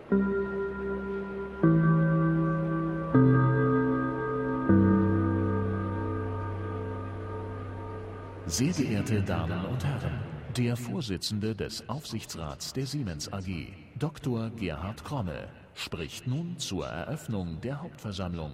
Sehr geehrte Damen und Herren, der Vorsitzende des Aufsichtsrats der Siemens AG, Dr. Gerhard Kromme, spricht nun zur Eröffnung der Hauptversammlung.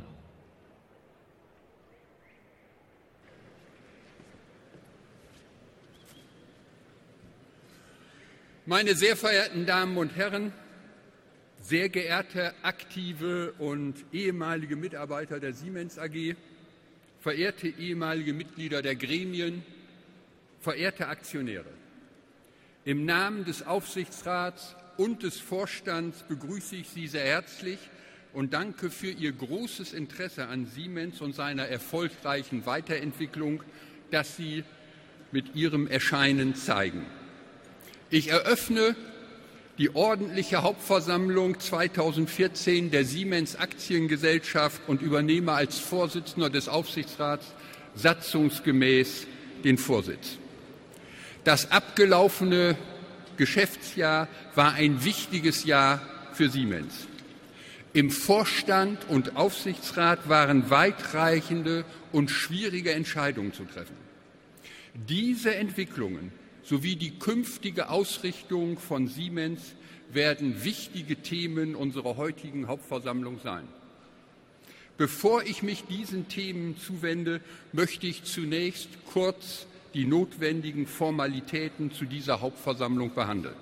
Meine sehr verehrten Damen und Herren, sehr geehrte aktive und ehemalige Mitarbeiter der Siemens AG, verehrte ehemalige Mitglieder der Gremien, verehrte Aktionäre, im Namen des Aufsichtsrats und des Vorstands begrüße ich Sie sehr herzlich und danke für Ihr großes Interesse an Siemens und seiner erfolgreichen Weiterentwicklung, das Sie mit Ihrem Erscheinen zeigen. Ich eröffne die ordentliche Hauptversammlung 2014 der Siemens Aktiengesellschaft und übernehme als Vorsitzender des Aufsichtsrats satzungsgemäß den Vorsitz. Das abgelaufene Geschäftsjahr war ein wichtiges Jahr für Siemens. Im Vorstand und Aufsichtsrat waren weitreichende und schwierige Entscheidungen zu treffen. Diese Entwicklungen sowie die künftige Ausrichtung von Siemens werden wichtige Themen unserer heutigen Hauptversammlung sein. Bevor ich mich diesen Themen zuwende, möchte ich zunächst kurz die notwendigen Formalitäten zu dieser Hauptversammlung behandeln.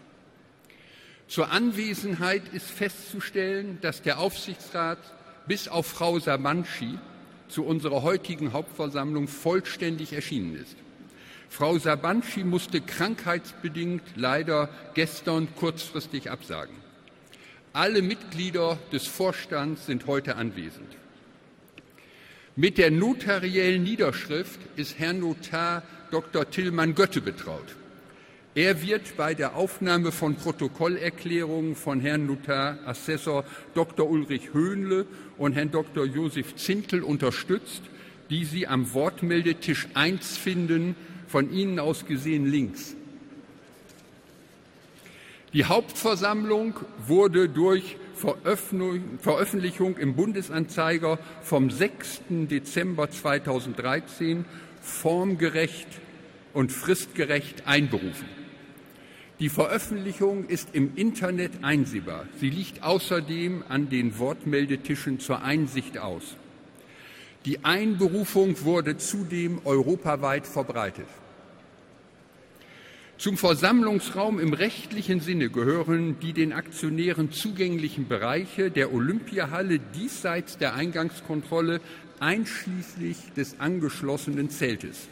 Zur Anwesenheit ist festzustellen, dass der Aufsichtsrat bis auf Frau Sabanci zu unserer heutigen Hauptversammlung vollständig erschienen ist. Frau Sabanci musste krankheitsbedingt leider gestern kurzfristig absagen. Alle Mitglieder des Vorstands sind heute anwesend. Mit der notariellen Niederschrift ist Herrn Notar Dr. Tillmann Götte betraut. Er wird bei der Aufnahme von Protokollerklärungen von Herrn Notar Assessor Dr. Ulrich Höhnle und Herrn Dr. Josef Zintel unterstützt, die Sie am Wortmeldetisch 1 finden, von Ihnen aus gesehen links. Die Hauptversammlung wurde durch Veröffentlichung im Bundesanzeiger vom 6. Dezember 2013 formgerecht und fristgerecht einberufen. Die Veröffentlichung ist im Internet einsehbar. Sie liegt außerdem an den Wortmeldetischen zur Einsicht aus. Die Einberufung wurde zudem europaweit verbreitet. Zum Versammlungsraum im rechtlichen Sinne gehören die den Aktionären zugänglichen Bereiche der Olympiahalle diesseits der Eingangskontrolle einschließlich des angeschlossenen Zeltes.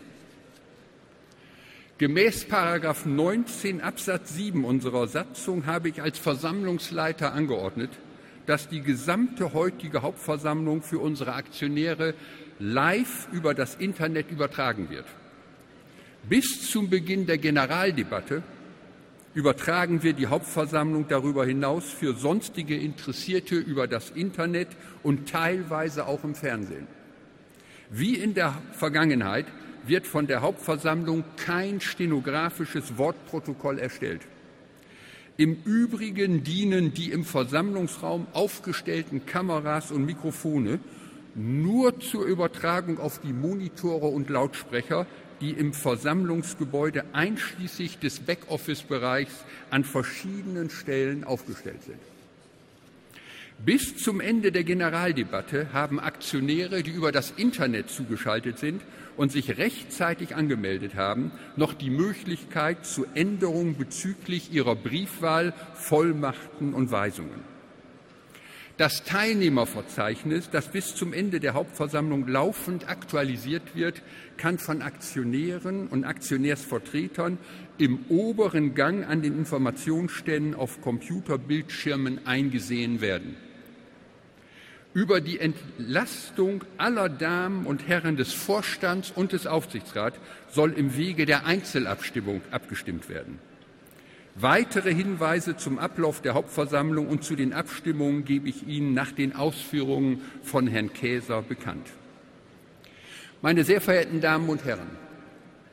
Gemäß § 19 Absatz 7 unserer Satzung habe ich als Versammlungsleiter angeordnet, dass die gesamte heutige Hauptversammlung für unsere Aktionäre live über das Internet übertragen wird. Bis zum Beginn der Generaldebatte übertragen wir die Hauptversammlung darüber hinaus für sonstige Interessierte über das Internet und teilweise auch im Fernsehen. Wie in der Vergangenheit wird von der Hauptversammlung kein stenografisches Wortprotokoll erstellt. Im Übrigen dienen die im Versammlungsraum aufgestellten Kameras und Mikrofone nur zur Übertragung auf die Monitore und Lautsprecher, die im Versammlungsgebäude einschließlich des Backoffice-Bereichs an verschiedenen Stellen aufgestellt sind. Bis zum Ende der Generaldebatte haben Aktionäre, die über das Internet zugeschaltet sind und sich rechtzeitig angemeldet haben, noch die Möglichkeit zu Änderungen bezüglich ihrer Briefwahl, Vollmachten und Weisungen. Das Teilnehmerverzeichnis, das bis zum Ende der Hauptversammlung laufend aktualisiert wird, kann von Aktionären und Aktionärsvertretern im oberen Gang an den Informationsständen auf Computerbildschirmen eingesehen werden. Über die Entlastung aller Damen und Herren des Vorstands und des Aufsichtsrats soll im Wege der Einzelabstimmung abgestimmt werden. Weitere Hinweise zum Ablauf der Hauptversammlung und zu den Abstimmungen gebe ich Ihnen nach den Ausführungen von Herrn Käser bekannt. Meine sehr verehrten Damen und Herren,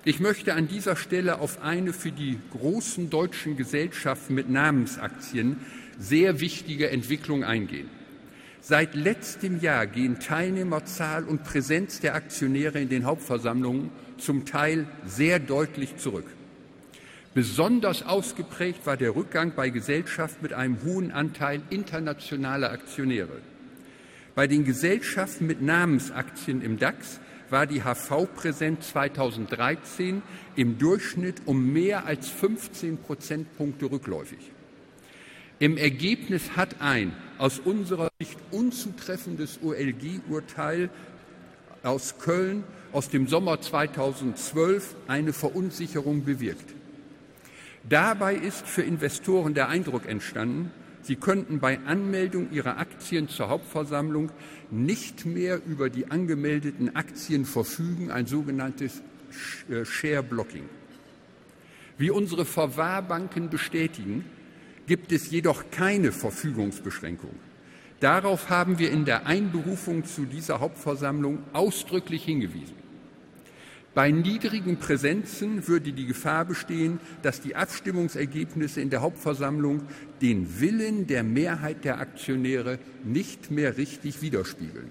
Ich möchte an dieser Stelle auf eine für die großen deutschen Gesellschaften mit Namensaktien sehr wichtige Entwicklung eingehen. Seit letztem Jahr gehen Teilnehmerzahl und Präsenz der Aktionäre in den Hauptversammlungen zum Teil sehr deutlich zurück. Besonders ausgeprägt war der Rückgang bei Gesellschaften mit einem hohen Anteil internationaler Aktionäre. Bei den Gesellschaften mit Namensaktien im DAX war die HV-Präsenz 2013 im Durchschnitt um mehr als 15 Prozentpunkte rückläufig. Im Ergebnis hat ein aus unserer Sicht unzutreffendes OLG-Urteil aus Köln aus dem Sommer 2012 eine Verunsicherung bewirkt. Dabei ist für Investoren der Eindruck entstanden, sie könnten bei Anmeldung ihrer Aktien zur Hauptversammlung nicht mehr über die angemeldeten Aktien verfügen, ein sogenanntes Share Blocking. Wie unsere Verwahrbanken bestätigen, gibt es jedoch keine Verfügungsbeschränkung. Darauf haben wir in der Einberufung zu dieser Hauptversammlung ausdrücklich hingewiesen. Bei niedrigen Präsenzen würde die Gefahr bestehen, dass die Abstimmungsergebnisse in der Hauptversammlung den Willen der Mehrheit der Aktionäre nicht mehr richtig widerspiegeln.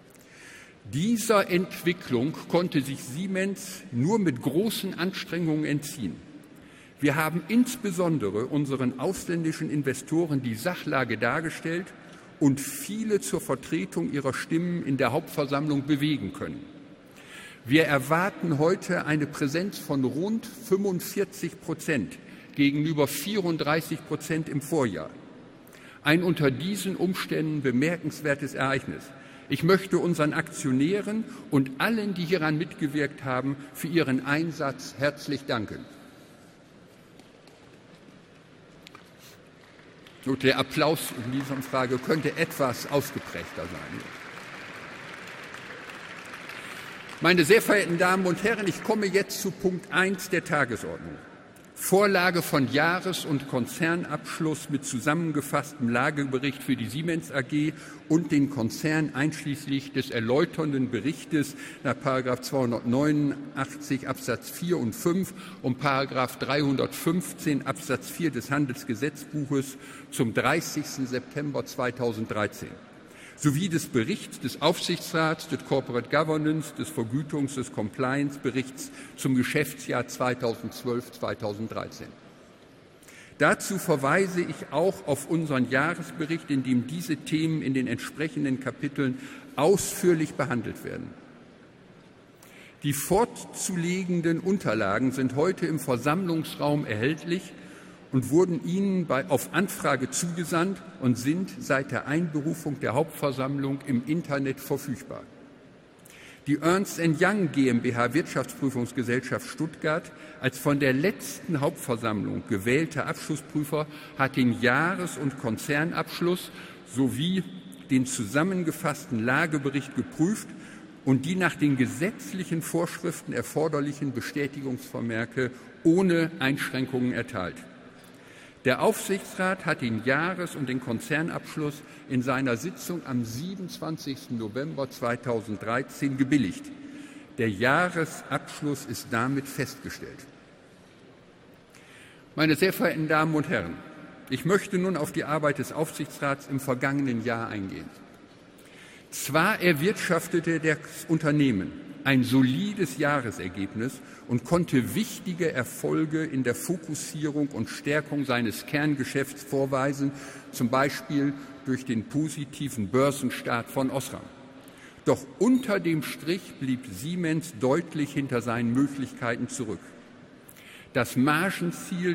Dieser Entwicklung konnte sich Siemens nur mit großen Anstrengungen entziehen. Wir haben insbesondere unseren ausländischen Investoren die Sachlage dargestellt und viele zur Vertretung ihrer Stimmen in der Hauptversammlung bewegen können. Wir erwarten heute eine Präsenz von rund 45% gegenüber 34% im Vorjahr. Ein unter diesen Umständen bemerkenswertes Ereignis. Ich möchte unseren Aktionären und allen, die hieran mitgewirkt haben, für ihren Einsatz herzlich danken. Und der Applaus in dieser Frage könnte etwas ausgeprägter sein. Meine sehr verehrten Damen und Herren, ich komme jetzt zu Punkt 1 der Tagesordnung. Vorlage von Jahres- und Konzernabschluss mit zusammengefasstem Lagebericht für die Siemens AG und den Konzern einschließlich des erläuternden Berichtes nach § 289 Absatz 4 und 5 und § 315 Absatz 4 des Handelsgesetzbuches zum 30. September 2013. Sowie des Berichts des Aufsichtsrats, des Corporate Governance, des Vergütungs-, des Compliance-Berichts zum Geschäftsjahr 2012-2013. Dazu verweise ich auch auf unseren Jahresbericht, in dem diese Themen in den entsprechenden Kapiteln ausführlich behandelt werden. Die fortzulegenden Unterlagen sind heute im Versammlungsraum erhältlich und wurden Ihnen auf Anfrage zugesandt und sind seit der Einberufung der Hauptversammlung im Internet verfügbar. Die Ernst & Young GmbH Wirtschaftsprüfungsgesellschaft Stuttgart als von der letzten Hauptversammlung gewählter Abschlussprüfer hat den Jahres- und Konzernabschluss sowie den zusammengefassten Lagebericht geprüft und die nach den gesetzlichen Vorschriften erforderlichen Bestätigungsvermerke ohne Einschränkungen erteilt. Der Aufsichtsrat hat den Jahres- und den Konzernabschluss in seiner Sitzung am 27. November 2013 gebilligt. Der Jahresabschluss ist damit festgestellt. Meine sehr verehrten Damen und Herren, ich möchte nun auf die Arbeit des Aufsichtsrats im vergangenen Jahr eingehen. Zwar erwirtschaftete das Unternehmen ein solides Jahresergebnis und konnte wichtige Erfolge in der Fokussierung und Stärkung seines Kerngeschäfts vorweisen, zum Beispiel durch den positiven Börsenstart von Osram. Doch unter dem Strich blieb Siemens deutlich hinter seinen Möglichkeiten zurück. Das Margenziel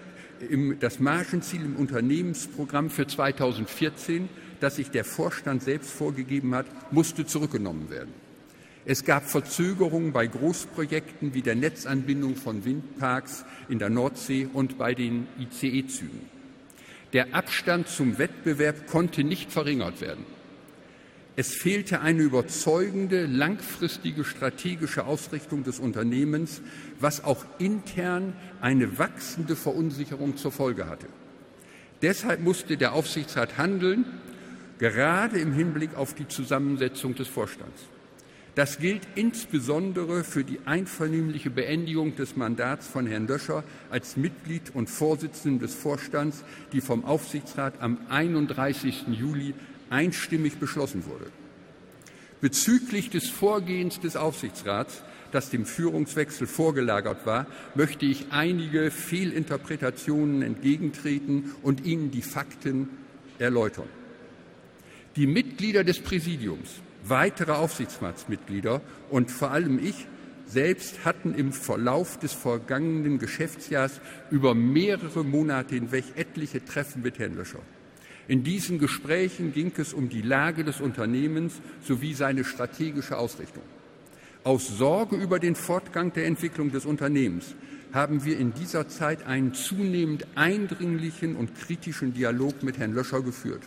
im Unternehmensprogramm für 2014, das sich der Vorstand selbst vorgegeben hat, musste zurückgenommen werden. Es gab Verzögerungen bei Großprojekten wie der Netzanbindung von Windparks in der Nordsee und bei den ICE-Zügen. Der Abstand zum Wettbewerb konnte nicht verringert werden. Es fehlte eine überzeugende, langfristige strategische Ausrichtung des Unternehmens, was auch intern eine wachsende Verunsicherung zur Folge hatte. Deshalb musste der Aufsichtsrat handeln, gerade im Hinblick auf die Zusammensetzung des Vorstands. Das gilt insbesondere für die einvernehmliche Beendigung des Mandats von Herrn Löscher als Mitglied und Vorsitzenden des Vorstands, die vom Aufsichtsrat am 31. Juli einstimmig beschlossen wurde. Bezüglich des Vorgehens des Aufsichtsrats, das dem Führungswechsel vorgelagert war, möchte ich einige Fehlinterpretationen entgegentreten und Ihnen die Fakten erläutern. Die Mitglieder des Präsidiums, weitere Aufsichtsratsmitglieder und vor allem ich selbst hatten im Verlauf des vergangenen Geschäftsjahres über mehrere Monate hinweg etliche Treffen mit Herrn Löscher. In diesen Gesprächen ging es um die Lage des Unternehmens sowie seine strategische Ausrichtung. Aus Sorge über den Fortgang der Entwicklung des Unternehmens haben wir in dieser Zeit einen zunehmend eindringlichen und kritischen Dialog mit Herrn Löscher geführt.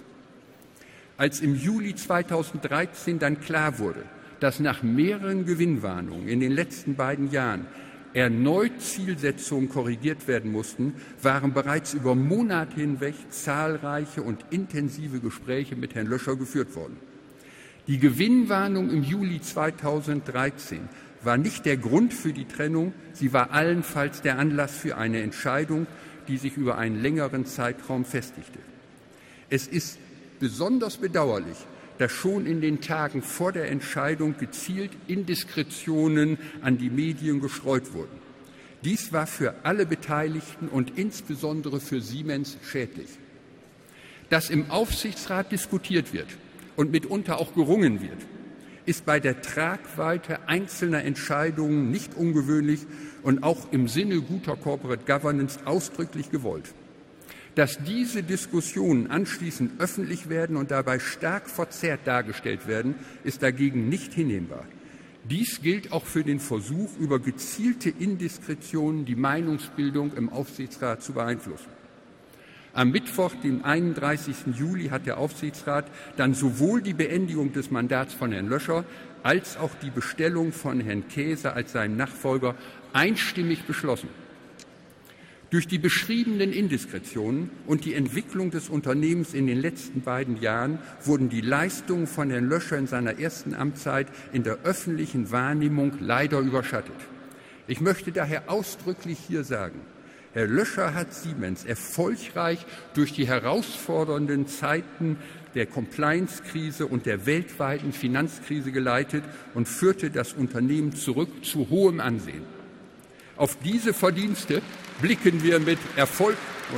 Als im Juli 2013 dann klar wurde, dass nach mehreren Gewinnwarnungen in den letzten beiden Jahren erneut Zielsetzungen korrigiert werden mussten, waren bereits über Monate hinweg zahlreiche und intensive Gespräche mit Herrn Löscher geführt worden. Die Gewinnwarnung im Juli 2013 war nicht der Grund für die Trennung, sie war allenfalls der Anlass für eine Entscheidung, die sich über einen längeren Zeitraum festigte. Es ist besonders bedauerlich, dass schon in den Tagen vor der Entscheidung gezielt Indiskretionen an die Medien gestreut wurden. Dies war für alle Beteiligten und insbesondere für Siemens schädlich. Dass im Aufsichtsrat diskutiert wird und mitunter auch gerungen wird, ist bei der Tragweite einzelner Entscheidungen nicht ungewöhnlich und auch im Sinne guter Corporate Governance ausdrücklich gewollt. Dass diese Diskussionen anschließend öffentlich werden und dabei stark verzerrt dargestellt werden, ist dagegen nicht hinnehmbar. Dies gilt auch für den Versuch, über gezielte Indiskretionen die Meinungsbildung im Aufsichtsrat zu beeinflussen. Am Mittwoch, dem 31. Juli, hat der Aufsichtsrat dann sowohl die Beendigung des Mandats von Herrn Löscher als auch die Bestellung von Herrn Käser als seinem Nachfolger einstimmig beschlossen. Durch die beschriebenen Indiskretionen und die Entwicklung des Unternehmens in den letzten beiden Jahren wurden die Leistungen von Herrn Löscher in seiner ersten Amtszeit in der öffentlichen Wahrnehmung leider überschattet. Ich möchte daher ausdrücklich hier sagen, Herr Löscher hat Siemens erfolgreich durch die herausfordernden Zeiten der Compliance-Krise und der weltweiten Finanzkrise geleitet und führte das Unternehmen zurück zu hohem Ansehen. Auf diese Verdienste blicken wir mit Erfolg.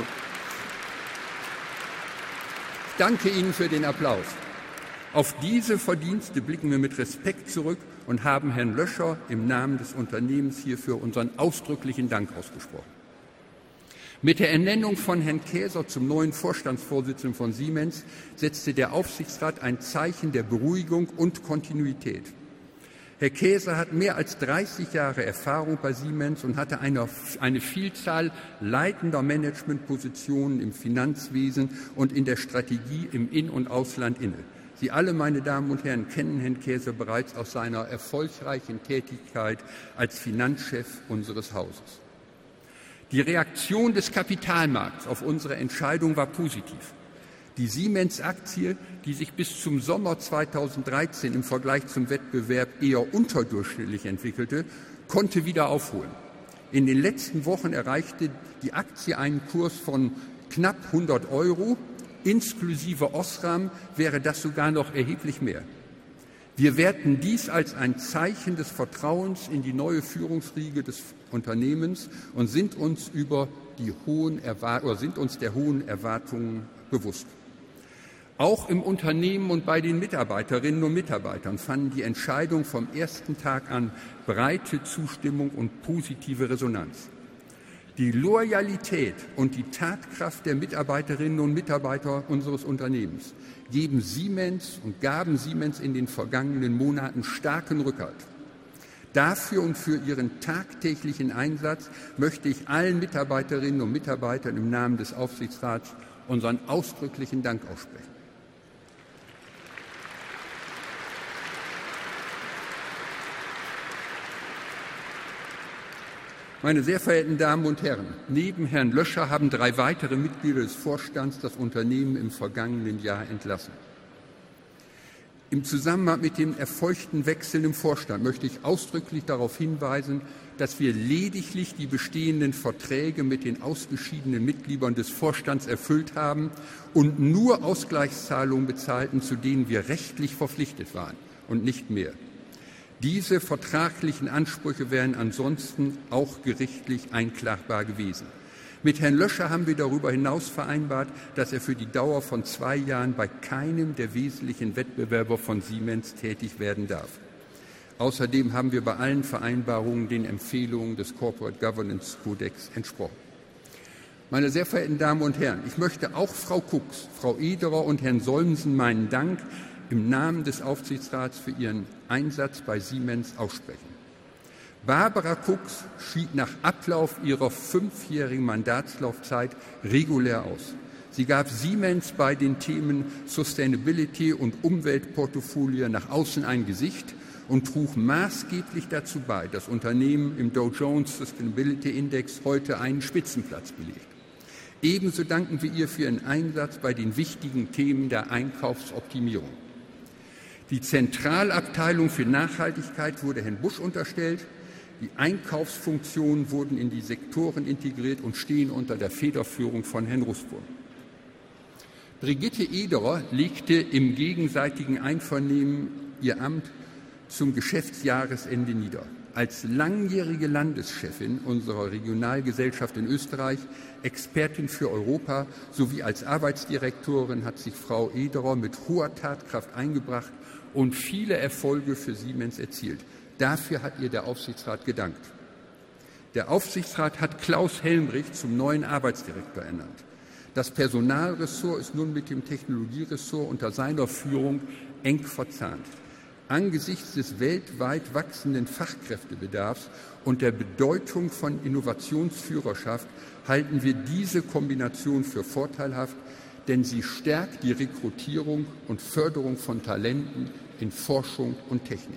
Ich danke Ihnen für den Applaus. Auf diese Verdienste blicken wir mit Respekt zurück und haben Herrn Löscher im Namen des Unternehmens hierfür unseren ausdrücklichen Dank ausgesprochen. Mit der Ernennung von Herrn Käser zum neuen Vorstandsvorsitzenden von Siemens setzte der Aufsichtsrat ein Zeichen der Beruhigung und Kontinuität. Herr Käser hat mehr als 30 Jahre Erfahrung bei Siemens und hatte eine Vielzahl leitender Managementpositionen im Finanzwesen und in der Strategie im In- und Ausland inne. Sie alle, meine Damen und Herren, kennen Herrn Käser bereits aus seiner erfolgreichen Tätigkeit als Finanzchef unseres Hauses. Die Reaktion des Kapitalmarkts auf unsere Entscheidung war positiv. Die Siemens-Aktie, die sich bis zum Sommer 2013 im Vergleich zum Wettbewerb eher unterdurchschnittlich entwickelte, konnte wieder aufholen. In den letzten Wochen erreichte die Aktie einen Kurs von knapp 100 €. Inklusive Osram wäre das sogar noch erheblich mehr. Wir werten dies als ein Zeichen des Vertrauens in die neue Führungsriege des Unternehmens und sind uns der hohen Erwartungen bewusst. Auch im Unternehmen und bei den Mitarbeiterinnen und Mitarbeitern fanden die Entscheidungen vom ersten Tag an breite Zustimmung und positive Resonanz. Die Loyalität und die Tatkraft der Mitarbeiterinnen und Mitarbeiter unseres Unternehmens gaben Siemens in den vergangenen Monaten starken Rückhalt. Dafür und für ihren tagtäglichen Einsatz möchte ich allen Mitarbeiterinnen und Mitarbeitern im Namen des Aufsichtsrats unseren ausdrücklichen Dank aussprechen. Meine sehr verehrten Damen und Herren, neben Herrn Löscher haben 3 weitere Mitglieder des Vorstands das Unternehmen im vergangenen Jahr entlassen. Im Zusammenhang mit dem erfolgten Wechsel im Vorstand möchte ich ausdrücklich darauf hinweisen, dass wir lediglich die bestehenden Verträge mit den ausgeschiedenen Mitgliedern des Vorstands erfüllt haben und nur Ausgleichszahlungen bezahlten, zu denen wir rechtlich verpflichtet waren und nicht mehr. Diese vertraglichen Ansprüche wären ansonsten auch gerichtlich einklagbar gewesen. Mit Herrn Löscher haben wir darüber hinaus vereinbart, dass er für die Dauer von 2 Jahren bei keinem der wesentlichen Wettbewerber von Siemens tätig werden darf. Außerdem haben wir bei allen Vereinbarungen den Empfehlungen des Corporate Governance Codex entsprochen. Meine sehr verehrten Damen und Herren, ich möchte auch Frau Kux, Frau Ederer und Herrn Solmsen meinen Dank im Namen des Aufsichtsrats für ihren Einsatz bei Siemens aussprechen. Barbara Kux schied nach Ablauf ihrer 5-jährigen Mandatslaufzeit regulär aus. Sie gab Siemens bei den Themen Sustainability und Umweltportfolio nach außen ein Gesicht und trug maßgeblich dazu bei, dass Unternehmen im Dow Jones Sustainability Index heute einen Spitzenplatz belegt. Ebenso danken wir ihr für ihren Einsatz bei den wichtigen Themen der Einkaufsoptimierung. Die Zentralabteilung für Nachhaltigkeit wurde Herrn Busch unterstellt. Die Einkaufsfunktionen wurden in die Sektoren integriert und stehen unter der Federführung von Herrn Rusburg. Brigitte Ederer legte im gegenseitigen Einvernehmen ihr Amt zum Geschäftsjahresende nieder. Als langjährige Landeschefin unserer Regionalgesellschaft in Österreich, Expertin für Europa sowie als Arbeitsdirektorin hat sich Frau Ederer mit hoher Tatkraft eingebracht und viele Erfolge für Siemens erzielt. Dafür hat ihr der Aufsichtsrat gedankt. Der Aufsichtsrat hat Klaus Helmrich zum neuen Arbeitsdirektor ernannt. Das Personalressort ist nun mit dem Technologieressort unter seiner Führung eng verzahnt. Angesichts des weltweit wachsenden Fachkräftebedarfs und der Bedeutung von Innovationsführerschaft halten wir diese Kombination für vorteilhaft, denn sie stärkt die Rekrutierung und Förderung von Talenten in Forschung und Technik.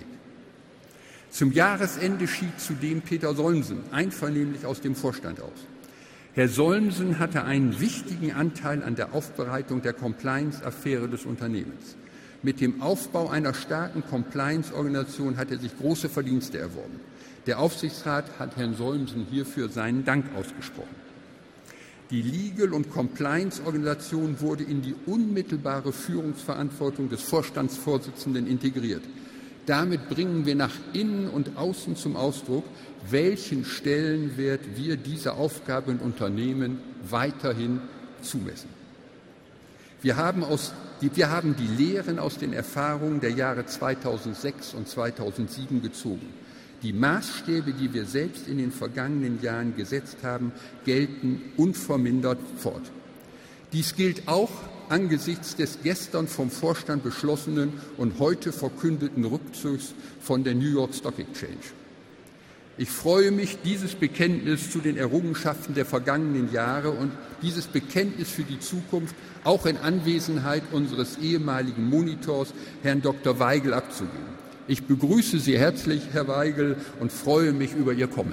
Zum Jahresende schied zudem Peter Solmsen einvernehmlich aus dem Vorstand aus. Herr Solmsen hatte einen wichtigen Anteil an der Aufbereitung der Compliance-Affäre des Unternehmens. Mit dem Aufbau einer starken Compliance-Organisation hat er sich große Verdienste erworben. Der Aufsichtsrat hat Herrn Solmsen hierfür seinen Dank ausgesprochen. Die Legal- und Compliance-Organisation wurde in die unmittelbare Führungsverantwortung des Vorstandsvorsitzenden integriert. Damit bringen wir nach innen und außen zum Ausdruck, welchen Stellenwert wir dieser Aufgabe in Unternehmen weiterhin zumessen. Wir haben die Lehren aus den Erfahrungen der Jahre 2006 und 2007 gezogen. Die Maßstäbe, die wir selbst in den vergangenen Jahren gesetzt haben, gelten unvermindert fort. Dies gilt auch angesichts des gestern vom Vorstand beschlossenen und heute verkündeten Rückzugs von der New York Stock Exchange. Ich freue mich, dieses Bekenntnis zu den Errungenschaften der vergangenen Jahre und dieses Bekenntnis für die Zukunft auch in Anwesenheit unseres ehemaligen Monitors, Herrn Dr. Weigel, abzugeben. Ich begrüße Sie herzlich, Herr Weigel, und freue mich über Ihr Kommen.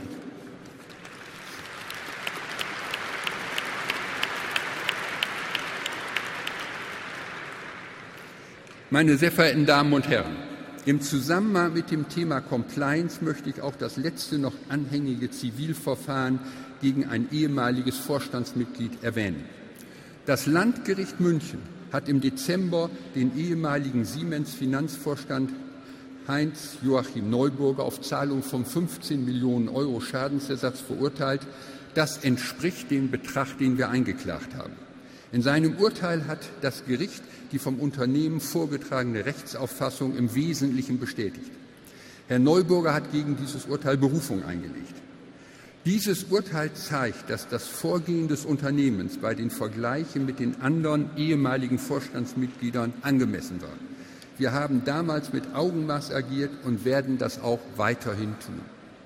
Meine sehr verehrten Damen und Herren, im Zusammenhang mit dem Thema Compliance möchte ich auch das letzte noch anhängige Zivilverfahren gegen ein ehemaliges Vorstandsmitglied erwähnen. Das Landgericht München hat im Dezember den ehemaligen Siemens-Finanzvorstand Heinz-Joachim Neuburger auf Zahlung von 15 Millionen Euro Schadensersatz verurteilt. Das entspricht dem Betrag, den wir eingeklagt haben. In seinem Urteil hat das Gericht die vom Unternehmen vorgetragene Rechtsauffassung im Wesentlichen bestätigt. Herr Neuburger hat gegen dieses Urteil Berufung eingelegt. Dieses Urteil zeigt, dass das Vorgehen des Unternehmens bei den Vergleichen mit den anderen ehemaligen Vorstandsmitgliedern angemessen war. Wir haben damals mit Augenmaß agiert und werden das auch weiterhin tun.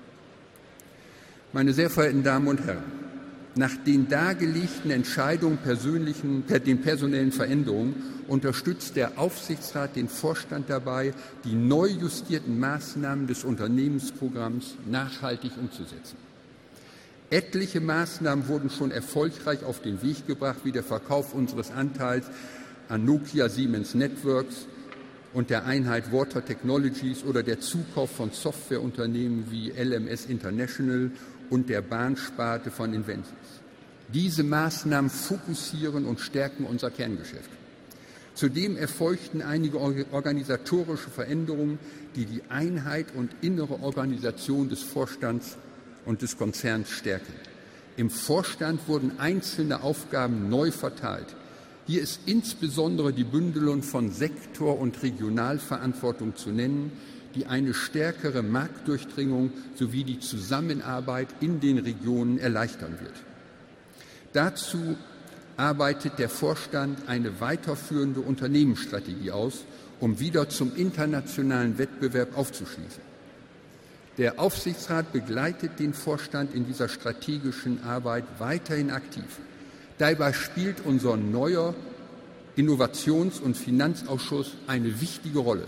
Meine sehr verehrten Damen und Herren, nach den dargelegten Entscheidungen den personellen Veränderungen unterstützt der Aufsichtsrat den Vorstand dabei, die neu justierten Maßnahmen des Unternehmensprogramms nachhaltig umzusetzen. Etliche Maßnahmen wurden schon erfolgreich auf den Weg gebracht, wie der Verkauf unseres Anteils an Nokia Siemens Networks, und der Einheit Water Technologies oder der Zukauf von Softwareunternehmen wie LMS International und der Bahnsparte von Invensys. Diese Maßnahmen fokussieren und stärken unser Kerngeschäft. Zudem erfolgten einige organisatorische Veränderungen, die die Einheit und innere Organisation des Vorstands und des Konzerns stärken. Im Vorstand wurden einzelne Aufgaben neu verteilt. Hier ist insbesondere die Bündelung von Sektor- und Regionalverantwortung zu nennen, die eine stärkere Marktdurchdringung sowie die Zusammenarbeit in den Regionen erleichtern wird. Dazu arbeitet der Vorstand eine weiterführende Unternehmensstrategie aus, um wieder zum internationalen Wettbewerb aufzuschließen. Der Aufsichtsrat begleitet den Vorstand in dieser strategischen Arbeit weiterhin aktiv. Dabei spielt unser neuer Innovations- und Finanzausschuss eine wichtige Rolle.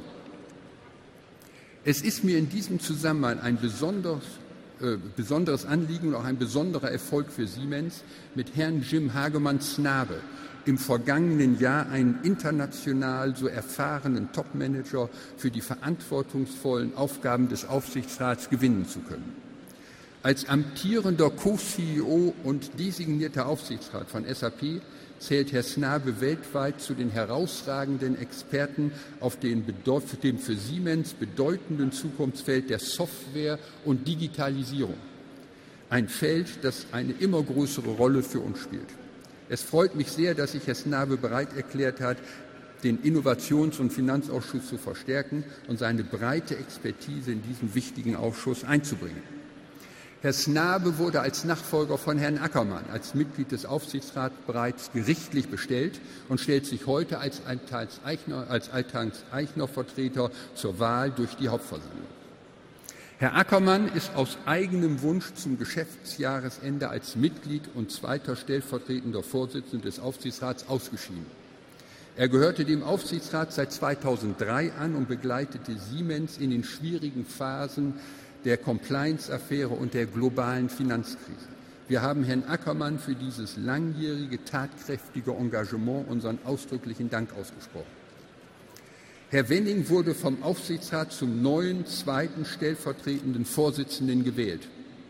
Es ist mir in diesem Zusammenhang ein besonderes Anliegen und auch ein besonderer Erfolg für Siemens, mit Herrn Jim Hagemann-Snabe im vergangenen Jahr einen international so erfahrenen Topmanager für die verantwortungsvollen Aufgaben des Aufsichtsrats gewinnen zu können. Als amtierender Co-CEO und designierter Aufsichtsrat von SAP zählt Herr Snabe weltweit zu den herausragenden Experten auf dem für Siemens bedeutenden Zukunftsfeld der Software und Digitalisierung. Ein Feld, das eine immer größere Rolle für uns spielt. Es freut mich sehr, dass sich Herr Snabe bereit erklärt hat, den Innovations- und Finanzausschuss zu verstärken und seine breite Expertise in diesen wichtigen Ausschuss einzubringen. Herr Snabe wurde als Nachfolger von Herrn Ackermann als Mitglied des Aufsichtsrats bereits gerichtlich bestellt und stellt sich heute als Althanns-Eichner-Vertreter zur Wahl durch die Hauptversammlung. Herr Ackermann ist aus eigenem Wunsch zum Geschäftsjahresende als Mitglied und zweiter stellvertretender Vorsitzender des Aufsichtsrats ausgeschieden. Er gehörte dem Aufsichtsrat seit 2003 an und begleitete Siemens in den schwierigen Phasen der Compliance-Affäre und der globalen Finanzkrise. Wir haben Herrn Ackermann für dieses langjährige, tatkräftige Engagement unseren ausdrücklichen Dank ausgesprochen. Herr Wenning wurde vom Aufsichtsrat zum neuen zweiten stellvertretenden Vorsitzenden gewählt.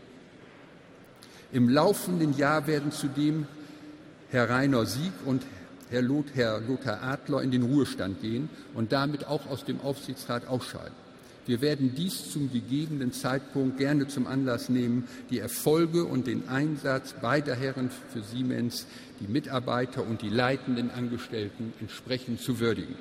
Im laufenden Jahr werden zudem Herr Rainer Sieg und Herr Lothar Adler in den Ruhestand gehen und damit auch aus dem Aufsichtsrat ausscheiden. Wir werden dies zum gegebenen Zeitpunkt gerne zum Anlass nehmen, die Erfolge und den Einsatz beider Herren für Siemens, die Mitarbeiter und die leitenden Angestellten entsprechend zu würdigen.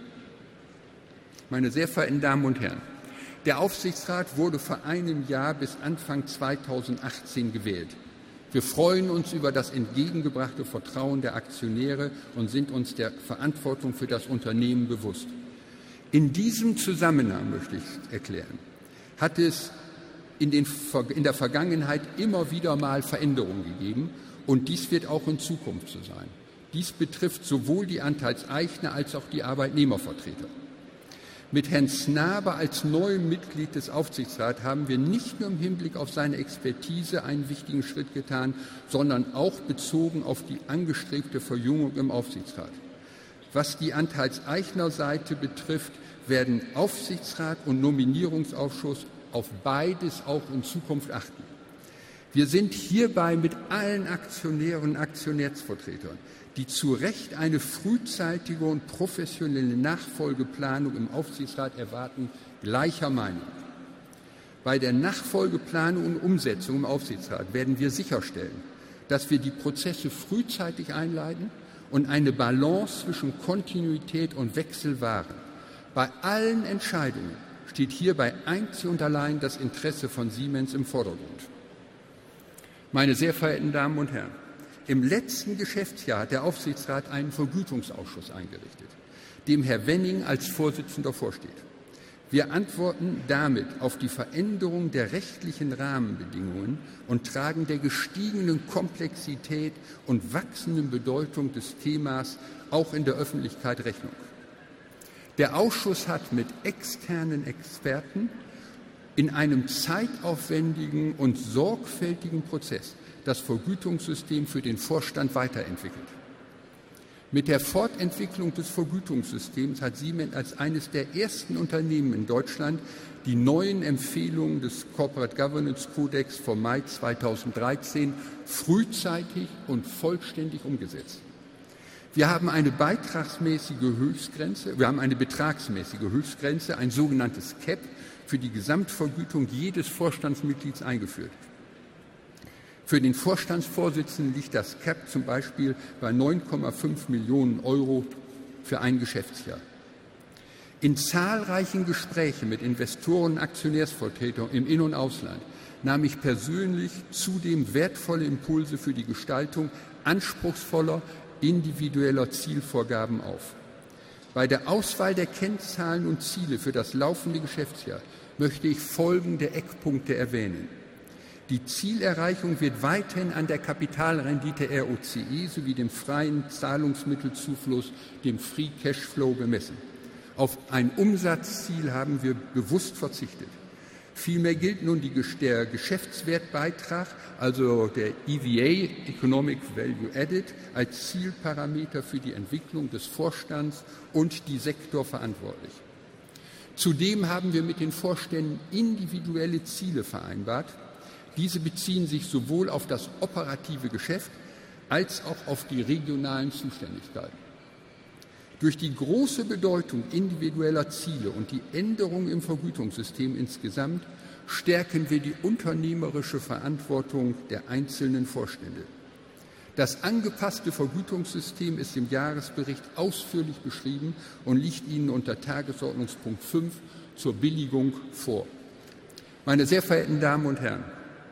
Meine sehr verehrten Damen und Herren, der Aufsichtsrat wurde vor einem Jahr bis Anfang 2018 gewählt. Wir freuen uns über das entgegengebrachte Vertrauen der Aktionäre und sind uns der Verantwortung für das Unternehmen bewusst. In diesem Zusammenhang möchte ich erklären, hat es in der Vergangenheit immer wieder mal Veränderungen gegeben und dies wird auch in Zukunft so sein. Dies betrifft sowohl die Anteilseigner als auch die Arbeitnehmervertreter. Mit Herrn Snabe als neuem Mitglied des Aufsichtsrats haben wir nicht nur im Hinblick auf seine Expertise einen wichtigen Schritt getan, sondern auch bezogen auf die angestrebte Verjüngung im Aufsichtsrat. Was die Anteilseignerseite betrifft, werden Aufsichtsrat und Nominierungsausschuss auf beides auch in Zukunft achten. Wir sind hierbei mit allen Aktionären und Aktionärsvertretern, die zu Recht eine frühzeitige und professionelle Nachfolgeplanung im Aufsichtsrat erwarten, gleicher Meinung. Bei der Nachfolgeplanung und Umsetzung im Aufsichtsrat werden wir sicherstellen, dass wir die Prozesse frühzeitig einleiten und eine Balance zwischen Kontinuität und Wechsel wahren. Bei allen Entscheidungen steht hierbei einzig und allein das Interesse von Siemens im Vordergrund. Meine sehr verehrten Damen und Herren, im letzten Geschäftsjahr hat der Aufsichtsrat einen Vergütungsausschuss eingerichtet, dem Herr Wenning als Vorsitzender vorsteht. Wir antworten damit auf die Veränderung der rechtlichen Rahmenbedingungen und tragen der gestiegenen Komplexität und wachsenden Bedeutung des Themas auch in der Öffentlichkeit Rechnung. Der Ausschuss hat mit externen Experten in einem zeitaufwendigen und sorgfältigen Prozess das Vergütungssystem für den Vorstand weiterentwickelt. Mit der Fortentwicklung des Vergütungssystems hat Siemens als eines der ersten Unternehmen in Deutschland die neuen Empfehlungen des Corporate Governance Codex vom Mai 2013 frühzeitig und vollständig umgesetzt. Wir haben eine betragsmäßige Höchstgrenze, ein sogenanntes CAP, für die Gesamtvergütung jedes Vorstandsmitglieds eingeführt. Für den Vorstandsvorsitzenden liegt das CAP zum Beispiel bei 9,5 Millionen Euro für ein Geschäftsjahr. In zahlreichen Gesprächen mit Investoren und Aktionärsvertretern im In- und Ausland nahm ich persönlich zudem wertvolle Impulse für die Gestaltung anspruchsvoller, individueller Zielvorgaben auf. Bei der Auswahl der Kennzahlen und Ziele für das laufende Geschäftsjahr möchte ich folgende Eckpunkte erwähnen. Die Zielerreichung wird weiterhin an der Kapitalrendite ROCE sowie dem freien Zahlungsmittelzufluss, dem Free Cashflow, bemessen. Auf ein Umsatzziel haben wir bewusst verzichtet. Vielmehr gilt nun der Geschäftswertbeitrag, also der EVA, Economic Value Added, als Zielparameter für die Entwicklung des Vorstands und die Sektorverantwortlichen. Zudem haben wir mit den Vorständen individuelle Ziele vereinbart. Diese beziehen sich sowohl auf das operative Geschäft als auch auf die regionalen Zuständigkeiten. Durch die große Bedeutung individueller Ziele und die Änderung im Vergütungssystem insgesamt stärken wir die unternehmerische Verantwortung der einzelnen Vorstände. Das angepasste Vergütungssystem ist im Jahresbericht ausführlich beschrieben und liegt Ihnen unter Tagesordnungspunkt 5 zur Billigung vor. Meine sehr verehrten Damen und Herren,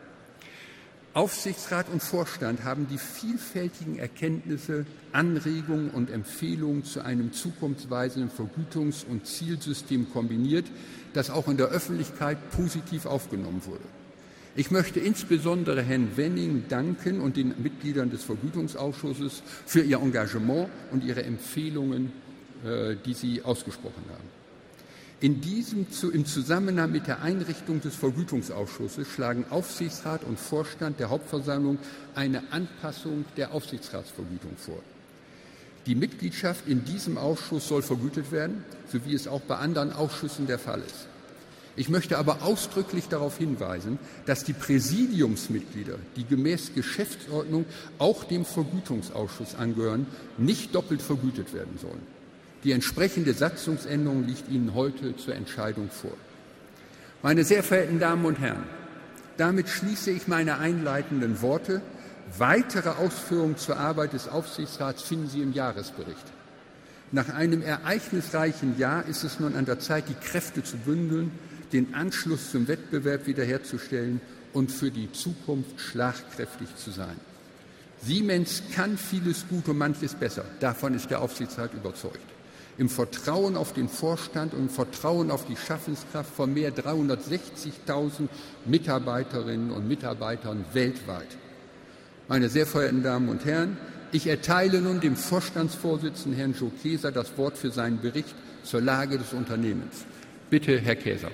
Aufsichtsrat und Vorstand haben die vielfältigen Erkenntnisse, Anregungen und Empfehlungen zu einem zukunftsweisenden Vergütungs- und Zielsystem kombiniert, das auch in der Öffentlichkeit positiv aufgenommen wurde. Ich möchte insbesondere Herrn Wenning danken und den Mitgliedern des Vergütungsausschusses für ihr Engagement und ihre Empfehlungen, die sie ausgesprochen haben. Im Zusammenhang mit der Einrichtung des Vergütungsausschusses schlagen Aufsichtsrat und Vorstand der Hauptversammlung eine Anpassung der Aufsichtsratsvergütung vor. Die Mitgliedschaft in diesem Ausschuss soll vergütet werden, so wie es auch bei anderen Ausschüssen der Fall ist. Ich möchte aber ausdrücklich darauf hinweisen, dass die Präsidiumsmitglieder, die gemäß Geschäftsordnung auch dem Vergütungsausschuss angehören, nicht doppelt vergütet werden sollen. Die entsprechende Satzungsänderung liegt Ihnen heute zur Entscheidung vor. Meine sehr verehrten Damen und Herren, damit schließe ich meine einleitenden Worte. Weitere Ausführungen zur Arbeit des Aufsichtsrats finden Sie im Jahresbericht. Nach einem ereignisreichen Jahr ist es nun an der Zeit, die Kräfte zu bündeln, den Anschluss zum Wettbewerb wiederherzustellen und für die Zukunft schlagkräftig zu sein. Siemens kann vieles gut und manches besser. Davon ist der Aufsichtsrat überzeugt. Im Vertrauen auf den Vorstand und im Vertrauen auf die Schaffenskraft von mehr 360.000 Mitarbeiterinnen und Mitarbeitern weltweit. Meine sehr verehrten Damen und Herren, ich erteile nun dem Vorstandsvorsitzenden Herrn Joe Kaeser das Wort für seinen Bericht zur Lage des Unternehmens. Bitte, Herr Kaeser.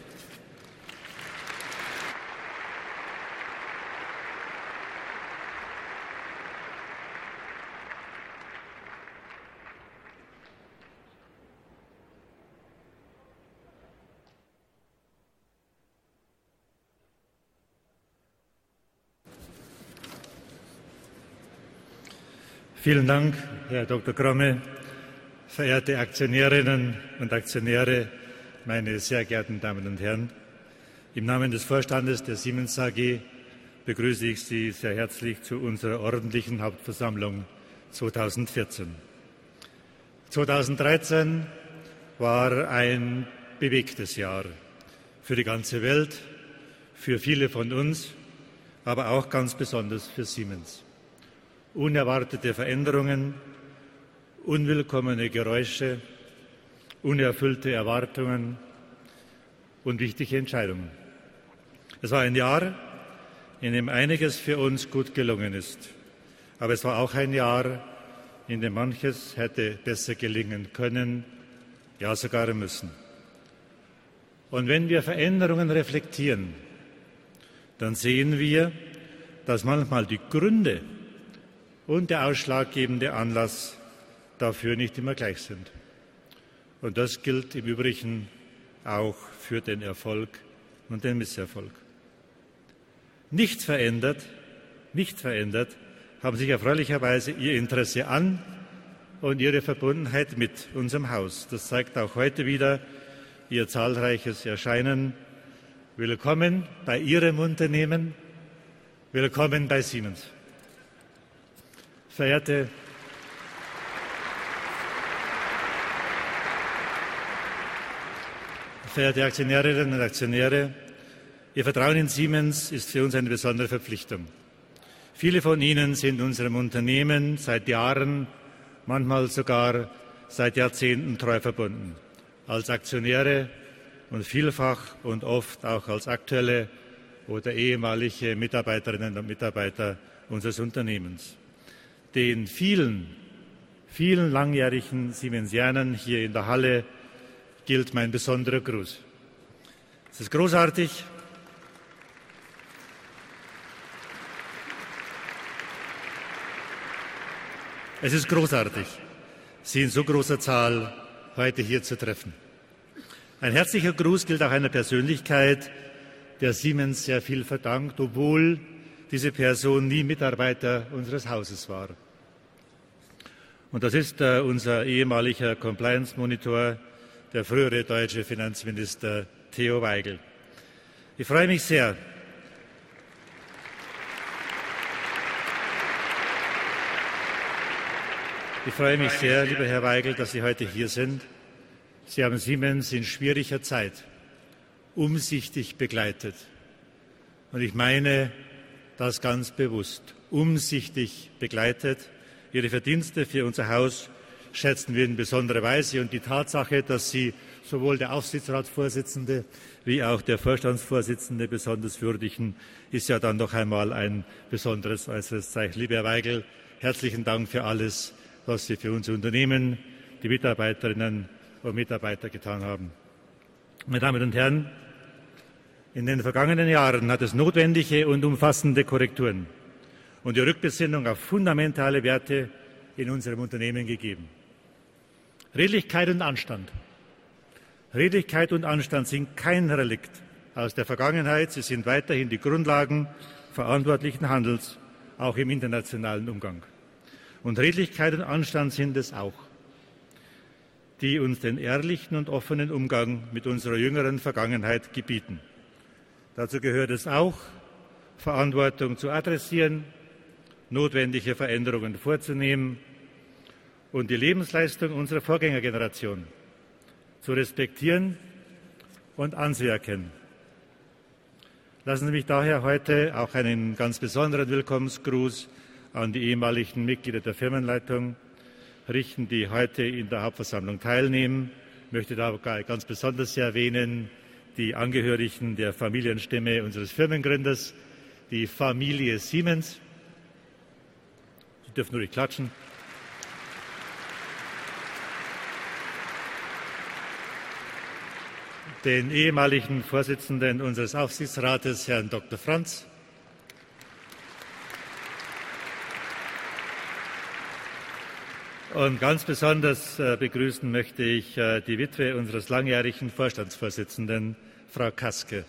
Vielen Dank, Herr Dr. Kromme. Verehrte Aktionärinnen und Aktionäre, meine sehr geehrten Damen und Herren, im Namen des Vorstandes der Siemens AG begrüße ich Sie sehr herzlich zu unserer ordentlichen Hauptversammlung 2014. 2013 war ein bewegtes Jahr für die ganze Welt, für viele von uns, aber auch ganz besonders für Siemens. Unerwartete Veränderungen, unwillkommene Geräusche, unerfüllte Erwartungen und wichtige Entscheidungen. Es war ein Jahr, in dem einiges für uns gut gelungen ist. Aber es war auch ein Jahr, in dem manches hätte besser gelingen können, ja sogar müssen. Und wenn wir Veränderungen reflektieren, dann sehen wir, dass manchmal die Gründe und der ausschlaggebende Anlass dafür nicht immer gleich sind. Und das gilt im Übrigen auch für den Erfolg und den Misserfolg. Nicht verändert haben sich erfreulicherweise Ihr Interesse an und Ihre Verbundenheit mit unserem Haus. Das zeigt auch heute wieder Ihr zahlreiches Erscheinen. Willkommen bei Ihrem Unternehmen, willkommen bei Siemens. Verehrte Aktionärinnen und Aktionäre, Ihr Vertrauen in Siemens ist für uns eine besondere Verpflichtung. Viele von Ihnen sind unserem Unternehmen seit Jahren, manchmal sogar seit Jahrzehnten treu verbunden. Als Aktionäre und vielfach und oft auch als aktuelle oder ehemalige Mitarbeiterinnen und Mitarbeiter unseres Unternehmens. Den vielen langjährigen Siemensianern hier in der Halle gilt mein besonderer Gruß. Es ist großartig, Sie in so großer Zahl heute hier zu treffen. Ein herzlicher Gruß gilt auch einer Persönlichkeit, der Siemens sehr viel verdankt, obwohl diese Person nie Mitarbeiter unseres Hauses war. Und das ist unser ehemaliger Compliance-Monitor, der frühere deutsche Finanzminister Theo Waigel. Ich freue mich sehr, lieber Herr Waigel, dass Sie heute hier sind. Sie haben Siemens in schwieriger Zeit umsichtig begleitet. Und ich meine das ganz bewusst, umsichtig begleitet. Ihre Verdienste für unser Haus schätzen wir in besonderer Weise. Und die Tatsache, dass Sie sowohl der Aufsichtsratsvorsitzende wie auch der Vorstandsvorsitzende besonders würdigen, ist ja dann noch einmal ein besonderes äußeres Zeichen. Lieber Herr Waigel, herzlichen Dank für alles, was Sie für unser Unternehmen, die Mitarbeiterinnen und Mitarbeiter getan haben. Meine Damen und Herren, in den vergangenen Jahren hat es notwendige und umfassende Korrekturen und die Rückbesinnung auf fundamentale Werte in unserem Unternehmen gegeben. Redlichkeit und Anstand sind kein Relikt aus der Vergangenheit. Sie sind weiterhin die Grundlagen verantwortlichen Handels, auch im internationalen Umgang. Und Redlichkeit und Anstand sind es auch, die uns den ehrlichen und offenen Umgang mit unserer jüngeren Vergangenheit gebieten. Dazu gehört es auch, Verantwortung zu adressieren, notwendige Veränderungen vorzunehmen und die Lebensleistung unserer Vorgängergeneration zu respektieren und anzuerkennen. Lassen Sie mich daher heute auch einen ganz besonderen Willkommensgruß an die ehemaligen Mitglieder der Firmenleitung richten, die heute in der Hauptversammlung teilnehmen. Ich möchte da ganz besonders erwähnen die Angehörigen der Familienstimme unseres Firmengründers, die Familie Siemens. Sie dürfen ruhig klatschen. Den ehemaligen Vorsitzenden unseres Aufsichtsrates, Herrn Dr. Franz. Und ganz besonders begrüßen möchte ich die Witwe unseres langjährigen Vorstandsvorsitzenden, Frau Kaske.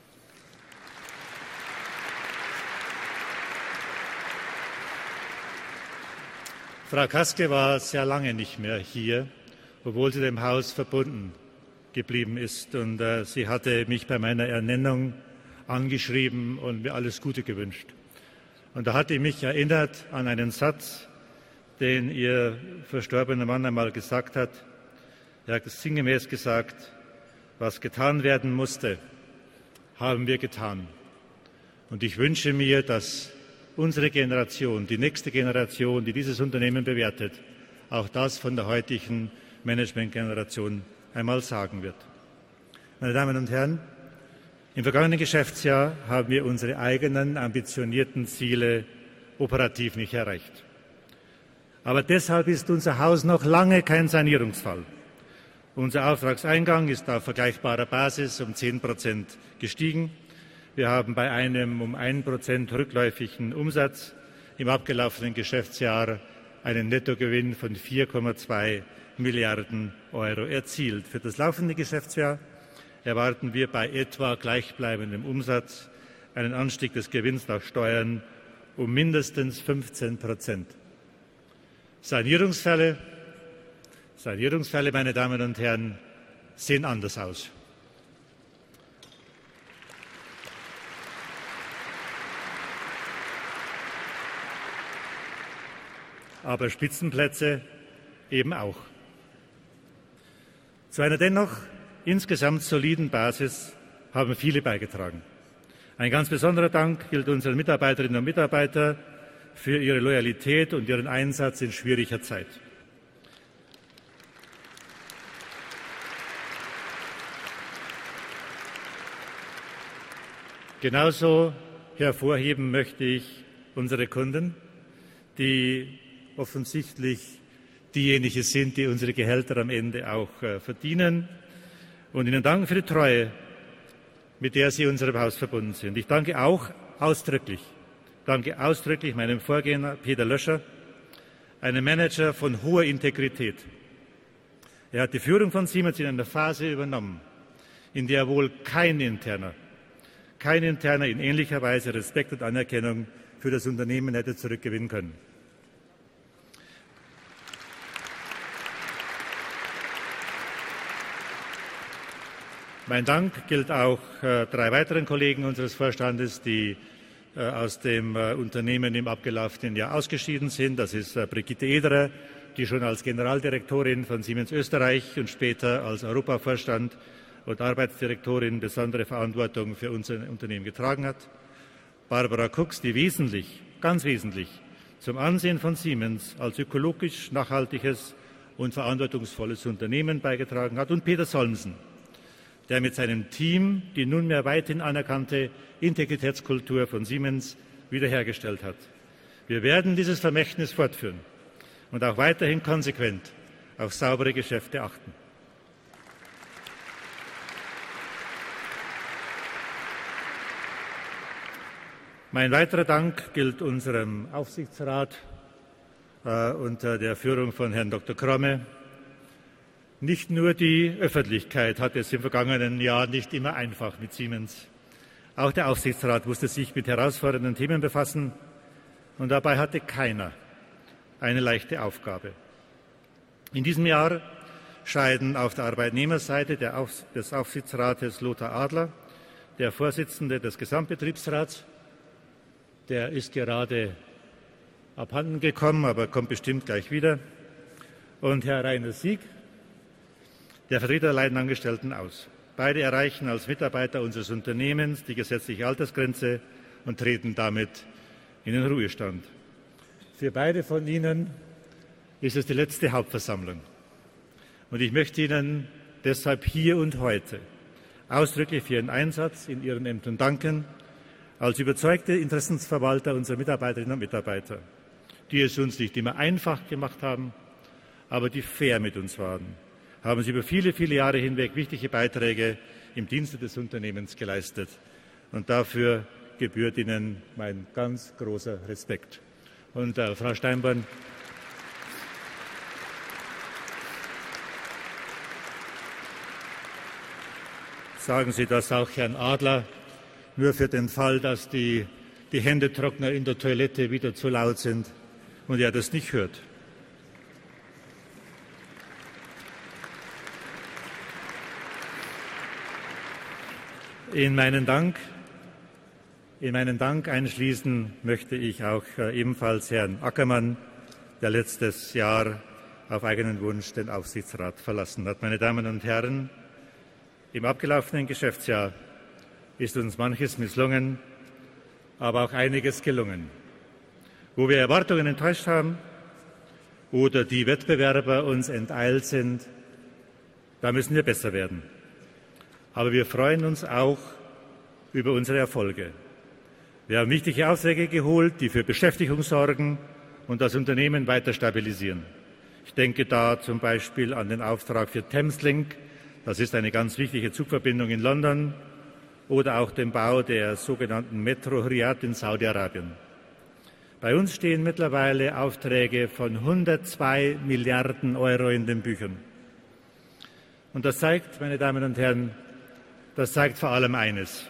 Frau Kaske war sehr lange nicht mehr hier, obwohl sie dem Haus verbunden geblieben ist. Und sie hatte mich bei meiner Ernennung angeschrieben und mir alles Gute gewünscht. Und da hatte ich mich erinnert an einen Satz, den ihr verstorbener Mann einmal gesagt hat. Er hat sinngemäß gesagt, was getan werden musste, haben wir getan. Und ich wünsche mir, dass unsere Generation, die nächste Generation, die dieses Unternehmen bewertet, auch das von der heutigen Managementgeneration einmal sagen wird. Meine Damen und Herren, im vergangenen Geschäftsjahr haben wir unsere eigenen ambitionierten Ziele operativ nicht erreicht. Aber deshalb ist unser Haus noch lange kein Sanierungsfall. Unser Auftragseingang ist auf vergleichbarer Basis um 10% gestiegen. Wir haben bei einem um 1% rückläufigen Umsatz im abgelaufenen Geschäftsjahr einen Nettogewinn von 4,2 Milliarden Euro erzielt. Für das laufende Geschäftsjahr erwarten wir bei etwa gleichbleibendem Umsatz einen Anstieg des Gewinns nach Steuern um mindestens 15%. Sanierungsfälle, meine Damen und Herren, sehen anders aus. Aber Spitzenplätze eben auch. Zu einer dennoch insgesamt soliden Basis haben viele beigetragen. Ein ganz besonderer Dank gilt unseren Mitarbeiterinnen und Mitarbeitern für ihre Loyalität und ihren Einsatz in schwieriger Zeit. Genauso hervorheben möchte ich unsere Kunden, die offensichtlich diejenigen sind, die unsere Gehälter am Ende auch verdienen, und ihnen danken für die Treue, mit der sie unserem Haus verbunden sind. Ich danke ausdrücklich meinem Vorgänger Peter Löscher, einem Manager von hoher Integrität. Er hat die Führung von Siemens in einer Phase übernommen, in der wohl kein Interner in ähnlicher Weise Respekt und Anerkennung für das Unternehmen hätte zurückgewinnen können. Mein Dank gilt auch 3 weiteren Kollegen unseres Vorstandes, die aus dem Unternehmen im abgelaufenen Jahr ausgeschieden sind. Das ist Brigitte Ederer, die schon als Generaldirektorin von Siemens Österreich und später als Europavorstand und Arbeitsdirektorin besondere Verantwortung für unser Unternehmen getragen hat. Barbara Kux, die ganz wesentlich zum Ansehen von Siemens als ökologisch nachhaltiges und verantwortungsvolles Unternehmen beigetragen hat. Und Peter Solmsen, der mit seinem Team die nunmehr weithin anerkannte Integritätskultur von Siemens wiederhergestellt hat. Wir werden dieses Vermächtnis fortführen und auch weiterhin konsequent auf saubere Geschäfte achten. Mein weiterer Dank gilt unserem Aufsichtsrat unter der Führung von Herrn Dr. Kromme. Nicht nur die Öffentlichkeit hatte es im vergangenen Jahr nicht immer einfach mit Siemens. Auch der Aufsichtsrat musste sich mit herausfordernden Themen befassen, und dabei hatte keiner eine leichte Aufgabe. In diesem Jahr scheiden auf der Arbeitnehmerseite des Aufsichtsrates Lothar Adler, der Vorsitzende des Gesamtbetriebsrats, der ist gerade abhanden gekommen, aber kommt bestimmt gleich wieder, und Herr Rainer Sieg, der Vertreter der leitenden Angestellten, aus. Beide erreichen als Mitarbeiter unseres Unternehmens die gesetzliche Altersgrenze und treten damit in den Ruhestand. Für beide von Ihnen ist es die letzte Hauptversammlung. Und ich möchte Ihnen deshalb hier und heute ausdrücklich für Ihren Einsatz in Ihren Ämtern danken, als überzeugte Interessensverwalter unserer Mitarbeiterinnen und Mitarbeiter, die es uns nicht immer einfach gemacht haben, aber die fair mit uns waren, haben Sie über viele, viele Jahre hinweg wichtige Beiträge im Dienste des Unternehmens geleistet. Und dafür gebührt Ihnen mein ganz großer Respekt. Und Frau Steinborn, sagen Sie das auch Herrn Adler, nur für den Fall, dass die Händetrockner in der Toilette wieder zu laut sind und er das nicht hört. In meinen Dank einschließen möchte ich auch ebenfalls Herrn Ackermann, der letztes Jahr auf eigenen Wunsch den Aufsichtsrat verlassen hat. Meine Damen und Herren, im abgelaufenen Geschäftsjahr ist uns manches misslungen, aber auch einiges gelungen. Wo wir Erwartungen enttäuscht haben oder die Wettbewerber uns enteilt sind, da müssen wir besser werden. Aber wir freuen uns auch über unsere Erfolge. Wir haben wichtige Aufträge geholt, die für Beschäftigung sorgen und das Unternehmen weiter stabilisieren. Ich denke da zum Beispiel an den Auftrag für Thameslink, das ist eine ganz wichtige Zugverbindung in London, oder auch den Bau der sogenannten Metro Riyadh in Saudi-Arabien. Bei uns stehen mittlerweile Aufträge von 102 Milliarden Euro in den Büchern. Und das zeigt, meine Damen und Herren, das zeigt vor allem eines.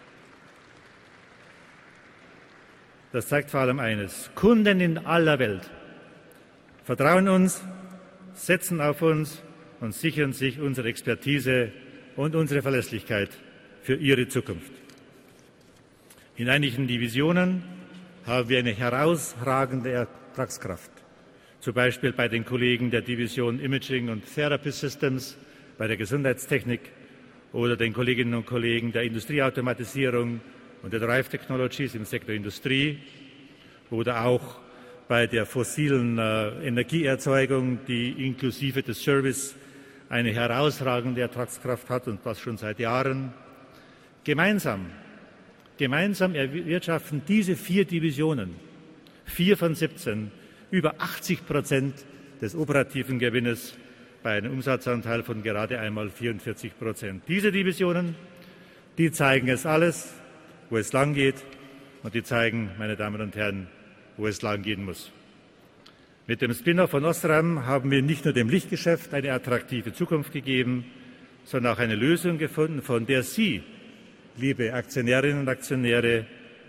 Kunden in aller Welt vertrauen uns, setzen auf uns und sichern sich unsere Expertise und unsere Verlässlichkeit für ihre Zukunft. In einigen Divisionen haben wir eine herausragende Ertragskraft. Zum Beispiel bei den Kollegen der Division Imaging und Therapy Systems, bei der Gesundheitstechnik oder den Kolleginnen und Kollegen der Industrieautomatisierung und der Drive Technologies im Sektor Industrie oder auch bei der fossilen Energieerzeugung, die inklusive des Service eine herausragende Ertragskraft hat und das schon seit Jahren. Gemeinsam erwirtschaften diese 4 Divisionen, 4 von 17, über 80% des operativen Gewinnes bei einem Umsatzanteil von gerade einmal 44%. Diese Divisionen, die zeigen es alles, wo es lang geht, und die zeigen, meine Damen und Herren, wo es lang gehen muss. Mit dem Spin-off von Osram haben wir nicht nur dem Lichtgeschäft eine attraktive Zukunft gegeben, sondern auch eine Lösung gefunden, von der Sie, liebe Aktionärinnen und Aktionäre,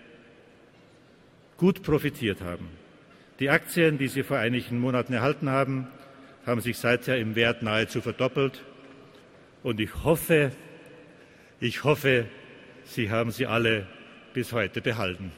gut profitiert haben. Die Aktien, die Sie vor einigen Monaten erhalten haben, haben sich seither im Wert nahezu verdoppelt. Und ich hoffe, Sie haben sie alle bis heute behalten.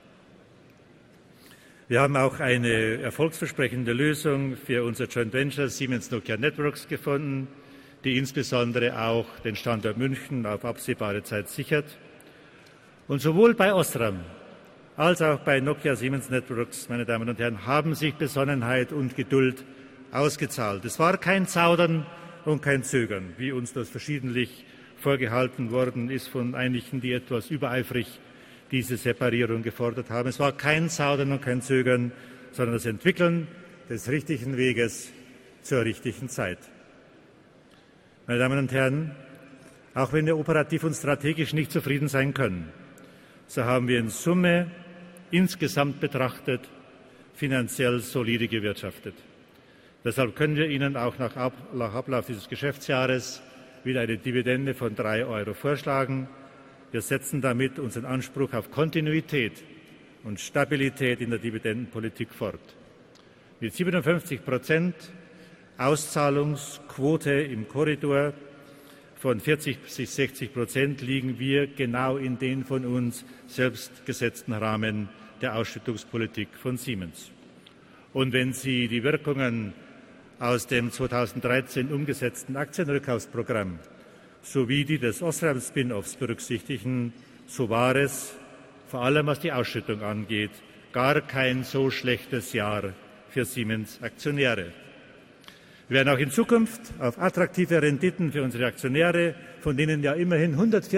Wir haben auch eine erfolgsversprechende Lösung für unser Joint Venture Siemens Nokia Networks gefunden, die insbesondere auch den Standort München auf absehbare Zeit sichert. Und sowohl bei Osram als auch bei Nokia Siemens Networks, meine Damen und Herren, haben sich Besonnenheit und Geduld ausgezahlt. Es war kein Zaudern und kein Zögern, wie uns das verschiedentlich vorgehalten worden ist von einigen, die etwas übereifrig diese Separierung gefordert haben. Es war kein Zaudern und kein Zögern, sondern das Entwickeln des richtigen Weges zur richtigen Zeit. Meine Damen und Herren, auch wenn wir operativ und strategisch nicht zufrieden sein können, so haben wir in Summe insgesamt betrachtet finanziell solide gewirtschaftet. Deshalb können wir Ihnen auch nach Ablauf dieses Geschäftsjahres wieder eine Dividende von 3 Euro vorschlagen. Wir setzen damit unseren Anspruch auf Kontinuität und Stabilität in der Dividendenpolitik fort. Mit 57% Auszahlungsquote im Korridor von 40 bis 60% liegen wir genau in den von uns selbst gesetzten Rahmen der Ausschüttungspolitik von Siemens. Und wenn Sie die Wirkungen aus dem 2013 umgesetzten Aktienrückkaufsprogramm sowie die des Osram-Spin-offs berücksichtigen, so war es, vor allem was die Ausschüttung angeht, gar kein so schlechtes Jahr für Siemens-Aktionäre. Wir werden auch in Zukunft auf attraktive Renditen für unsere Aktionäre, von denen ja immerhin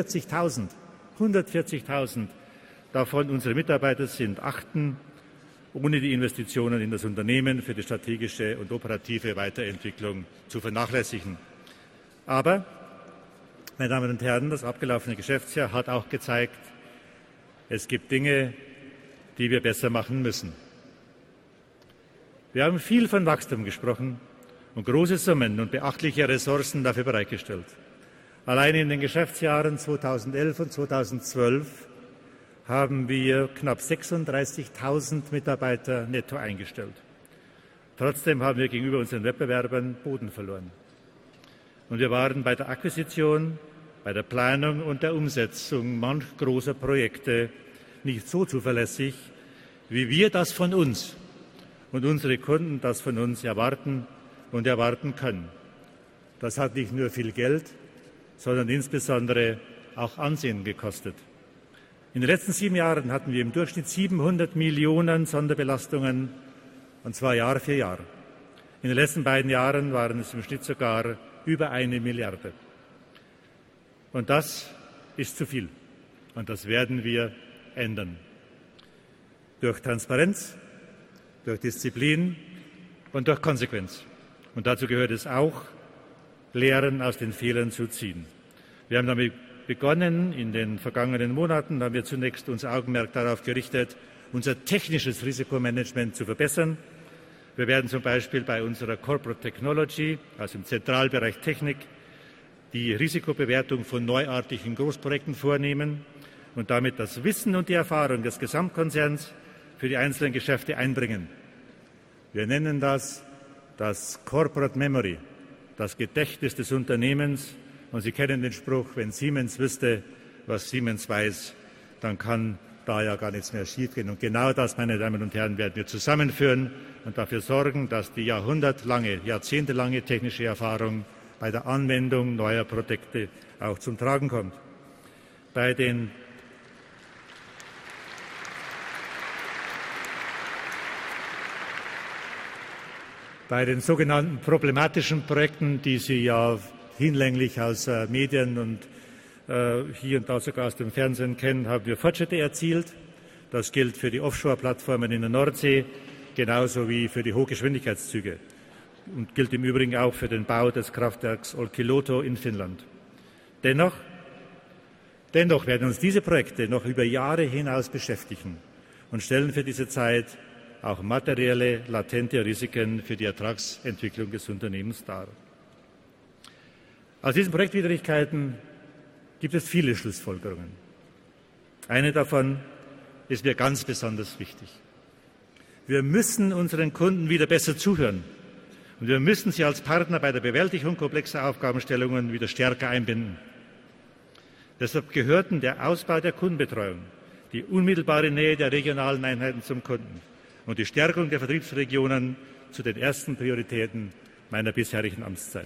140.000 davon unsere Mitarbeiter sind, achten, ohne die Investitionen in das Unternehmen für die strategische und operative Weiterentwicklung zu vernachlässigen. Aber, meine Damen und Herren, das abgelaufene Geschäftsjahr hat auch gezeigt, es gibt Dinge, die wir besser machen müssen. Wir haben viel von Wachstum gesprochen und große Summen und beachtliche Ressourcen dafür bereitgestellt. Allein in den Geschäftsjahren 2011 und 2012 haben wir knapp 36.000 Mitarbeiter netto eingestellt. Trotzdem haben wir gegenüber unseren Wettbewerbern Boden verloren. Und wir waren bei der Akquisition, bei der Planung und der Umsetzung manch großer Projekte nicht so zuverlässig, wie wir das von uns und unsere Kunden das von uns erwarten und erwarten können. Das hat nicht nur viel Geld, sondern insbesondere auch Ansehen gekostet. In den letzten 7 Jahren hatten wir im Durchschnitt 700 Millionen Sonderbelastungen, und zwar Jahr für Jahr. In den letzten 2 Jahren waren es im Schnitt sogar über 1 Milliarde. Und das ist zu viel. Und das werden wir ändern. Durch Transparenz, durch Disziplin und durch Konsequenz. Und dazu gehört es auch, Lehren aus den Fehlern zu ziehen. Wir haben damit begonnen. In den vergangenen Monaten haben wir zunächst unser Augenmerk darauf gerichtet, unser technisches Risikomanagement zu verbessern. Wir werden zum Beispiel bei unserer Corporate Technology, also im Zentralbereich Technik, die Risikobewertung von neuartigen Großprojekten vornehmen und damit das Wissen und die Erfahrung des Gesamtkonzerns für die einzelnen Geschäfte einbringen. Wir nennen das Corporate Memory, das Gedächtnis des Unternehmens. Und Sie kennen den Spruch, wenn Siemens wüsste, was Siemens weiß, dann kann da ja gar nichts mehr schiefgehen. Und genau das, meine Damen und Herren, werden wir zusammenführen und dafür sorgen, dass die jahrzehntelange technische Erfahrung bei der Anwendung neuer Produkte auch zum Tragen kommt. Bei den sogenannten problematischen Projekten, die Sie ja hinlänglich aus Medien und hier und da sogar aus dem Fernsehen kennen, haben wir Fortschritte erzielt. Das gilt für die Offshore-Plattformen in der Nordsee, genauso wie für die Hochgeschwindigkeitszüge und gilt im Übrigen auch für den Bau des Kraftwerks Olkiluoto in Finnland. Dennoch werden uns diese Projekte noch über Jahre hinaus beschäftigen und stellen für diese Zeit auch materielle, latente Risiken für die Ertragsentwicklung des Unternehmens dar. Aus diesen Projektwidrigkeiten gibt es viele Schlussfolgerungen. Eine davon ist mir ganz besonders wichtig. Wir müssen unseren Kunden wieder besser zuhören und wir müssen sie als Partner bei der Bewältigung komplexer Aufgabenstellungen wieder stärker einbinden. Deshalb gehörten der Ausbau der Kundenbetreuung, die unmittelbare Nähe der regionalen Einheiten zum Kunden und die Stärkung der Vertriebsregionen zu den ersten Prioritäten meiner bisherigen Amtszeit.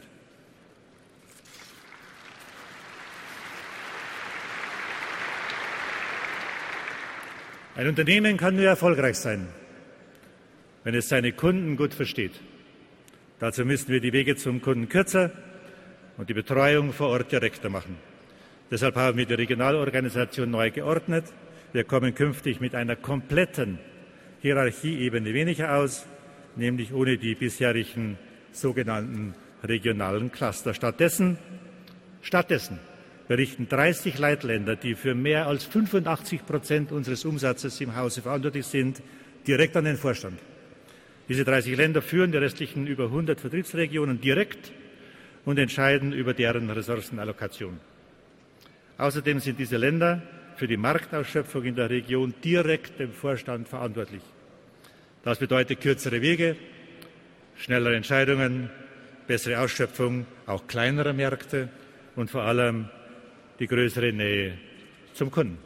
Ein Unternehmen kann nur erfolgreich sein, wenn es seine Kunden gut versteht. Dazu müssen wir die Wege zum Kunden kürzer und die Betreuung vor Ort direkter machen. Deshalb haben wir die Regionalorganisation neu geordnet. Wir kommen künftig mit einer kompletten Hierarchieebene weniger aus, nämlich ohne die bisherigen sogenannten regionalen Cluster. Stattdessen berichten 30 Leitländer, die für mehr als 85% unseres Umsatzes im Hause verantwortlich sind, direkt an den Vorstand. Diese 30 Länder führen die restlichen über 100 Vertriebsregionen direkt und entscheiden über deren Ressourcenallokation. Außerdem sind diese Länder für die Marktausschöpfung in der Region direkt dem Vorstand verantwortlich. Das bedeutet kürzere Wege, schnellere Entscheidungen, bessere Ausschöpfung auch kleinerer Märkte und vor allem die größere Nähe zum Kunden.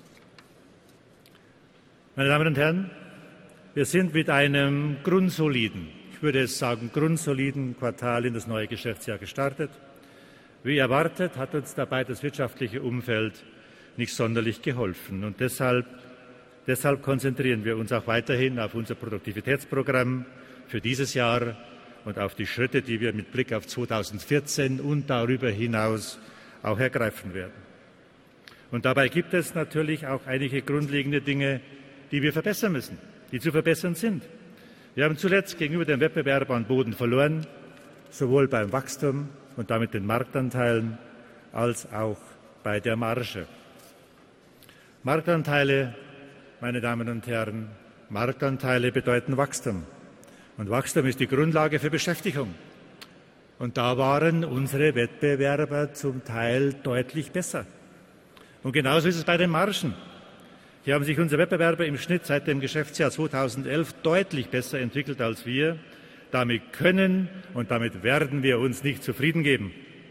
Meine Damen und Herren, wir sind mit einem grundsoliden, ich würde es sagen grundsoliden Quartal in das neue Geschäftsjahr gestartet. Wie erwartet hat uns dabei das wirtschaftliche Umfeld nicht sonderlich geholfen. Und deshalb konzentrieren wir uns auch weiterhin auf unser Produktivitätsprogramm für dieses Jahr und auf die Schritte, die wir mit Blick auf 2014 und darüber hinaus auch ergreifen werden. Und dabei gibt es natürlich auch einige grundlegende Dinge, die wir verbessern müssen, die zu verbessern sind. Wir haben zuletzt gegenüber dem Wettbewerb an Boden verloren, sowohl beim Wachstum und damit den Marktanteilen als auch bei der Marge. Marktanteile, meine Damen und Herren, Marktanteile bedeuten Wachstum. Und Wachstum ist die Grundlage für Beschäftigung. Und da waren unsere Wettbewerber zum Teil deutlich besser. Und genauso ist es bei den Margen. Hier haben sich unsere Wettbewerber im Schnitt seit dem Geschäftsjahr 2011 deutlich besser entwickelt als wir. Damit können und damit werden wir uns nicht zufrieden geben.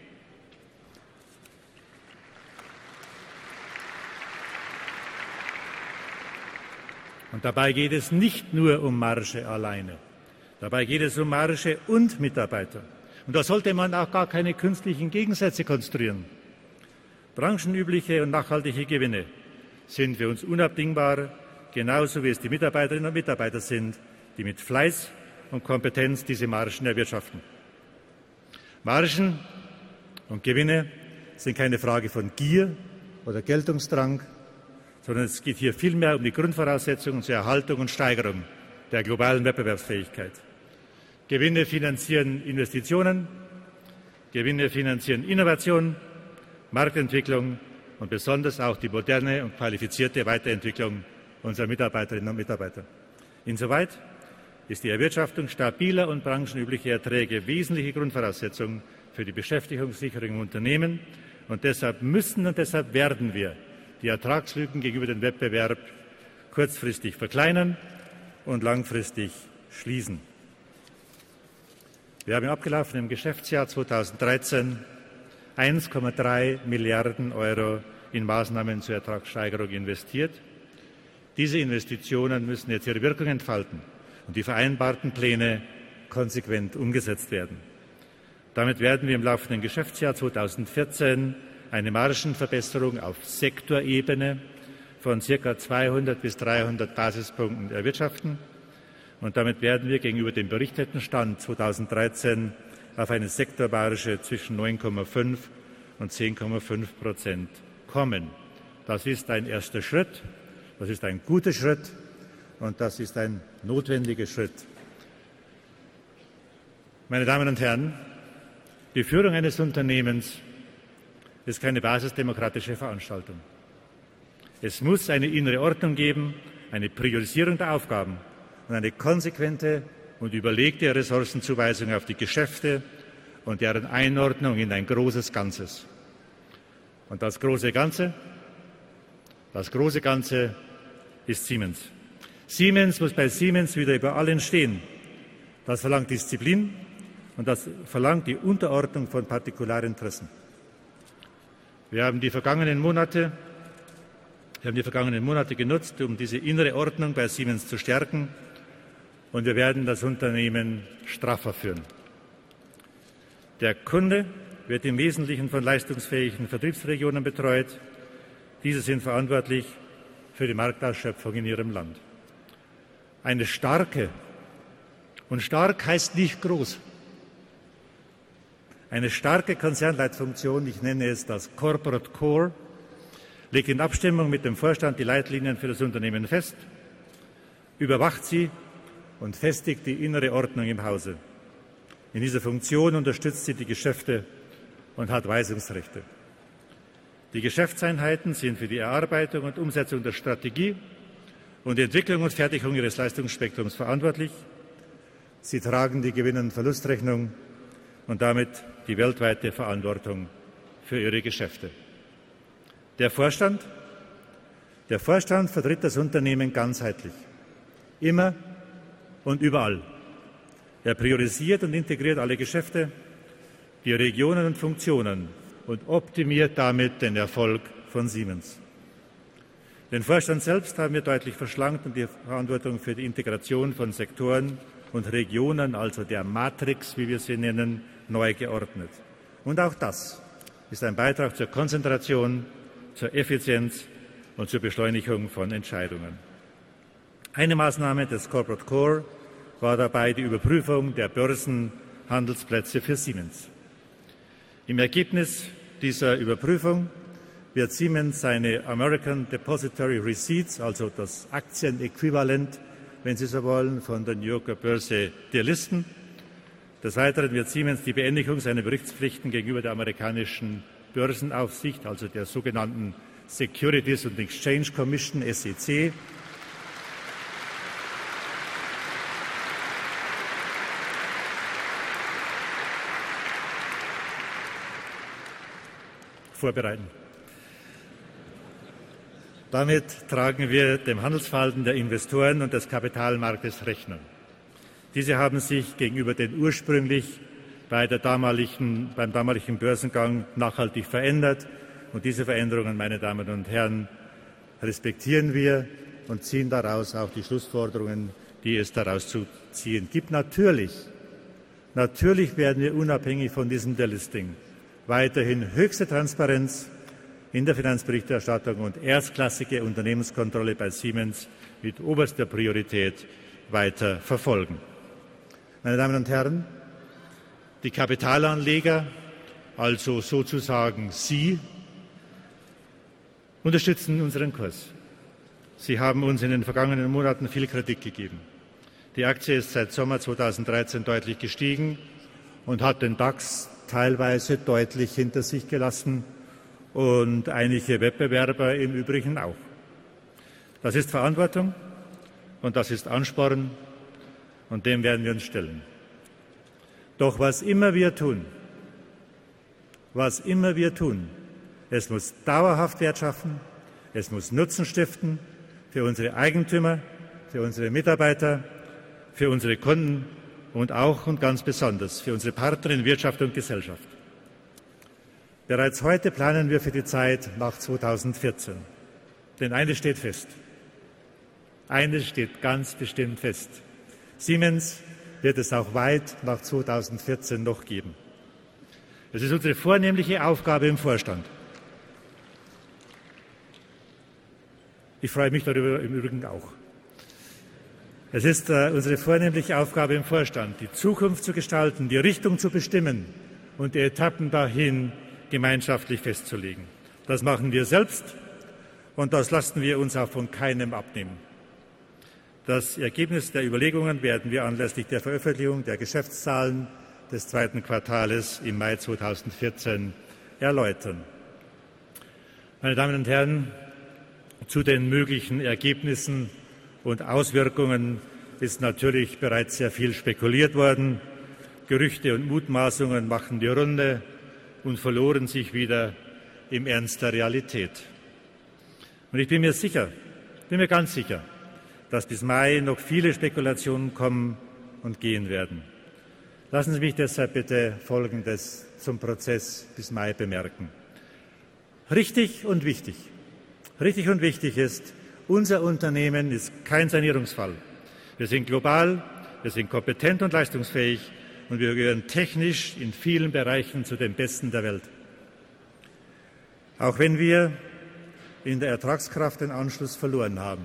Und dabei geht es nicht nur um Marge alleine. Dabei geht es um Marge und Mitarbeiter. Und da sollte man auch gar keine künstlichen Gegensätze konstruieren. Branchenübliche und nachhaltige Gewinne sind für uns unabdingbar, genauso wie es die Mitarbeiterinnen und Mitarbeiter sind, die mit Fleiß und Kompetenz diese Margen erwirtschaften. Margen und Gewinne sind keine Frage von Gier oder Geltungsdrang, sondern es geht hier vielmehr um die Grundvoraussetzungen zur Erhaltung und Steigerung der globalen Wettbewerbsfähigkeit. Gewinne finanzieren Investitionen, Gewinne finanzieren Innovation, Marktentwicklung und besonders auch die moderne und qualifizierte Weiterentwicklung unserer Mitarbeiterinnen und Mitarbeiter. Insoweit ist die Erwirtschaftung stabiler und branchenüblicher Erträge wesentliche Grundvoraussetzung für die Beschäftigungssicherung im Unternehmen. Und deshalb müssen und deshalb werden wir die Ertragslücken gegenüber dem Wettbewerb kurzfristig verkleinern und langfristig schließen. Wir haben im abgelaufenen Geschäftsjahr 2013 1,3 Milliarden Euro in Maßnahmen zur Ertragssteigerung investiert. Diese Investitionen müssen jetzt ihre Wirkung entfalten und die vereinbarten Pläne konsequent umgesetzt werden. Damit werden wir im laufenden Geschäftsjahr 2014 eine Margenverbesserung auf Sektorebene von ca. 200 bis 300 Basispunkten erwirtschaften. Und damit werden wir gegenüber dem berichteten Stand 2013 auf eine Sektormarge zwischen 9,5 und 10,5% kommen. Das ist ein erster Schritt, das ist ein guter Schritt und das ist ein notwendiger Schritt. Meine Damen und Herren, die Führung eines Unternehmens ist keine basisdemokratische Veranstaltung. Es muss eine innere Ordnung geben, eine Priorisierung der Aufgaben und eine konsequente und überlegte Ressourcenzuweisung auf die Geschäfte und deren Einordnung in ein großes Ganzes. Und das große Ganze ist Siemens. Siemens muss bei Siemens wieder über allen stehen. Das verlangt Disziplin und das verlangt die Unterordnung von Partikularinteressen. Wir haben die vergangenen Monate genutzt, um diese innere Ordnung bei Siemens zu stärken, und wir werden das Unternehmen straffer führen. Der Kunde wird im Wesentlichen von leistungsfähigen Vertriebsregionen betreut. Diese sind verantwortlich für die Marktausschöpfung in ihrem Land. Eine starke, und stark heißt nicht groß, eine starke Konzernleitfunktion, ich nenne es das Corporate Core, legt in Abstimmung mit dem Vorstand die Leitlinien für das Unternehmen fest, überwacht sie und festigt die innere Ordnung im Hause. In dieser Funktion unterstützt sie die Geschäfte und hat Weisungsrechte. Die Geschäftseinheiten sind für die Erarbeitung und Umsetzung der Strategie und die Entwicklung und Fertigung ihres Leistungsspektrums verantwortlich. Sie tragen die Gewinn- und Verlustrechnung und damit die weltweite Verantwortung für ihre Geschäfte. Der Vorstand vertritt das Unternehmen ganzheitlich, immer und überall. Er priorisiert und integriert alle Geschäfte, die Regionen und Funktionen und optimiert damit den Erfolg von Siemens. Den Vorstand selbst haben wir deutlich verschlankt und die Verantwortung für die Integration von Sektoren und Regionen, also der Matrix, wie wir sie nennen, neu geordnet. Und auch das ist ein Beitrag zur Konzentration, zur Effizienz und zur Beschleunigung von Entscheidungen. Eine Maßnahme des Corporate Core war dabei die Überprüfung der Börsenhandelsplätze für Siemens. Im Ergebnis dieser Überprüfung wird Siemens seine American Depository Receipts, also das Aktienäquivalent, wenn Sie so wollen, von der New Yorker Börse delisten. Des Weiteren wird Siemens die Beendigung seiner Berichtspflichten gegenüber der amerikanischen Börsenaufsicht, also der sogenannten Securities and Exchange Commission, SEC, vorbereiten. Damit tragen wir dem Handelsverhalten der Investoren und des Kapitalmarktes Rechnung. Diese haben sich gegenüber den ursprünglich beim damaligen Börsengang nachhaltig verändert. Und diese Veränderungen, meine Damen und Herren, respektieren wir und ziehen daraus auch die Schlussfolgerungen, die es daraus zu ziehen gibt. Natürlich werden wir unabhängig von diesem Delisting weiterhin höchste Transparenz in der Finanzberichterstattung und erstklassige Unternehmenskontrolle bei Siemens mit oberster Priorität weiter verfolgen. Meine Damen und Herren, die Kapitalanleger, also sozusagen Sie, unterstützen unseren Kurs. Sie haben uns in den vergangenen Monaten viel Kritik gegeben. Die Aktie ist seit Sommer 2013 deutlich gestiegen und hat den DAX teilweise deutlich hinter sich gelassen und einige Wettbewerber im Übrigen auch. Das ist Verantwortung und das ist Ansporn und dem werden wir uns stellen. Doch was immer wir tun, es muss dauerhaft Wert schaffen, es muss Nutzen stiften für unsere Eigentümer, für unsere Mitarbeiter, für unsere Kunden und auch und ganz besonders für unsere Partner in Wirtschaft und Gesellschaft. Bereits heute planen wir für die Zeit nach 2014. Denn eines steht fest. Eines steht ganz bestimmt fest. Siemens wird es auch weit nach 2014 noch geben. Es ist unsere vornehmliche Aufgabe im Vorstand. Ich freue mich darüber im Übrigen auch. Es ist unsere vornehmliche Aufgabe im Vorstand, die Zukunft zu gestalten, die Richtung zu bestimmen und die Etappen dahin gemeinschaftlich festzulegen. Das machen wir selbst und das lassen wir uns auch von keinem abnehmen. Das Ergebnis der Überlegungen werden wir anlässlich der Veröffentlichung der Geschäftszahlen des zweiten Quartals im Mai 2014 erläutern. Meine Damen und Herren, zu den möglichen Ergebnissen und Auswirkungen ist natürlich bereits sehr viel spekuliert worden. Gerüchte und Mutmaßungen machen die Runde und verloren sich wieder im Ernst der Realität. Und ich bin mir ganz sicher, dass bis Mai noch viele Spekulationen kommen und gehen werden. Lassen Sie mich deshalb bitte Folgendes zum Prozess bis Mai bemerken. Richtig und wichtig ist, unser Unternehmen ist kein Sanierungsfall. Wir sind global, wir sind kompetent und leistungsfähig und wir gehören technisch in vielen Bereichen zu den Besten der Welt. Auch wenn wir in der Ertragskraft den Anschluss verloren haben,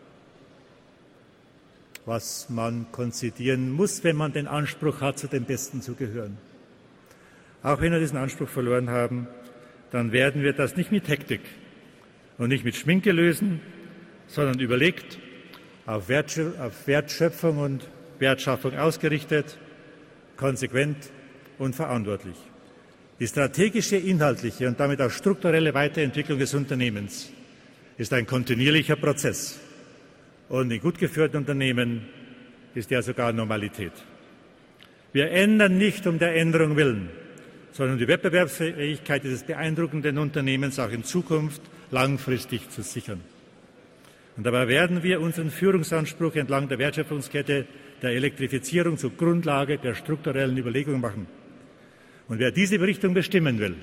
was man konzidieren muss, wenn man den Anspruch hat, zu den Besten zu gehören. Auch wenn wir diesen Anspruch verloren haben, dann werden wir das nicht mit Hektik und nicht mit Schminke lösen, sondern überlegt, auf Wertschöpfung und Wertschaffung ausgerichtet, konsequent und verantwortlich. Die strategische, inhaltliche und damit auch strukturelle Weiterentwicklung des Unternehmens ist ein kontinuierlicher Prozess. Und in gut geführten Unternehmen ist ja sogar Normalität. Wir ändern nicht um der Änderung willen, sondern die Wettbewerbsfähigkeit dieses beeindruckenden Unternehmens auch in Zukunft langfristig zu sichern. Und dabei werden wir unseren Führungsanspruch entlang der Wertschöpfungskette der Elektrifizierung zur Grundlage der strukturellen Überlegungen machen. Und wer diese Richtung bestimmen will,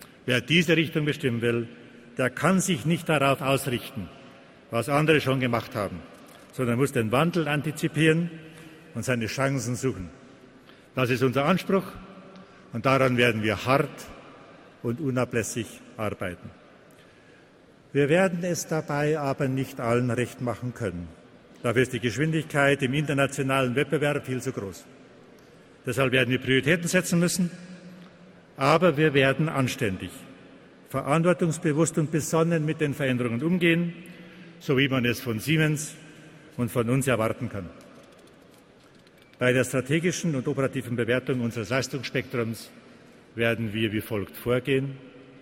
der kann sich nicht darauf ausrichten, was andere schon gemacht haben, sondern muss den Wandel antizipieren und seine Chancen suchen. Das ist unser Anspruch und daran werden wir hart und unablässig arbeiten. Wir werden es dabei aber nicht allen recht machen können. Dafür ist die Geschwindigkeit im internationalen Wettbewerb viel zu groß. Deshalb werden wir Prioritäten setzen müssen, aber wir werden anständig, verantwortungsbewusst und besonnen mit den Veränderungen umgehen, so wie man es von Siemens und von uns erwarten kann. Bei der strategischen und operativen Bewertung unseres Leistungsspektrums werden wir wie folgt vorgehen.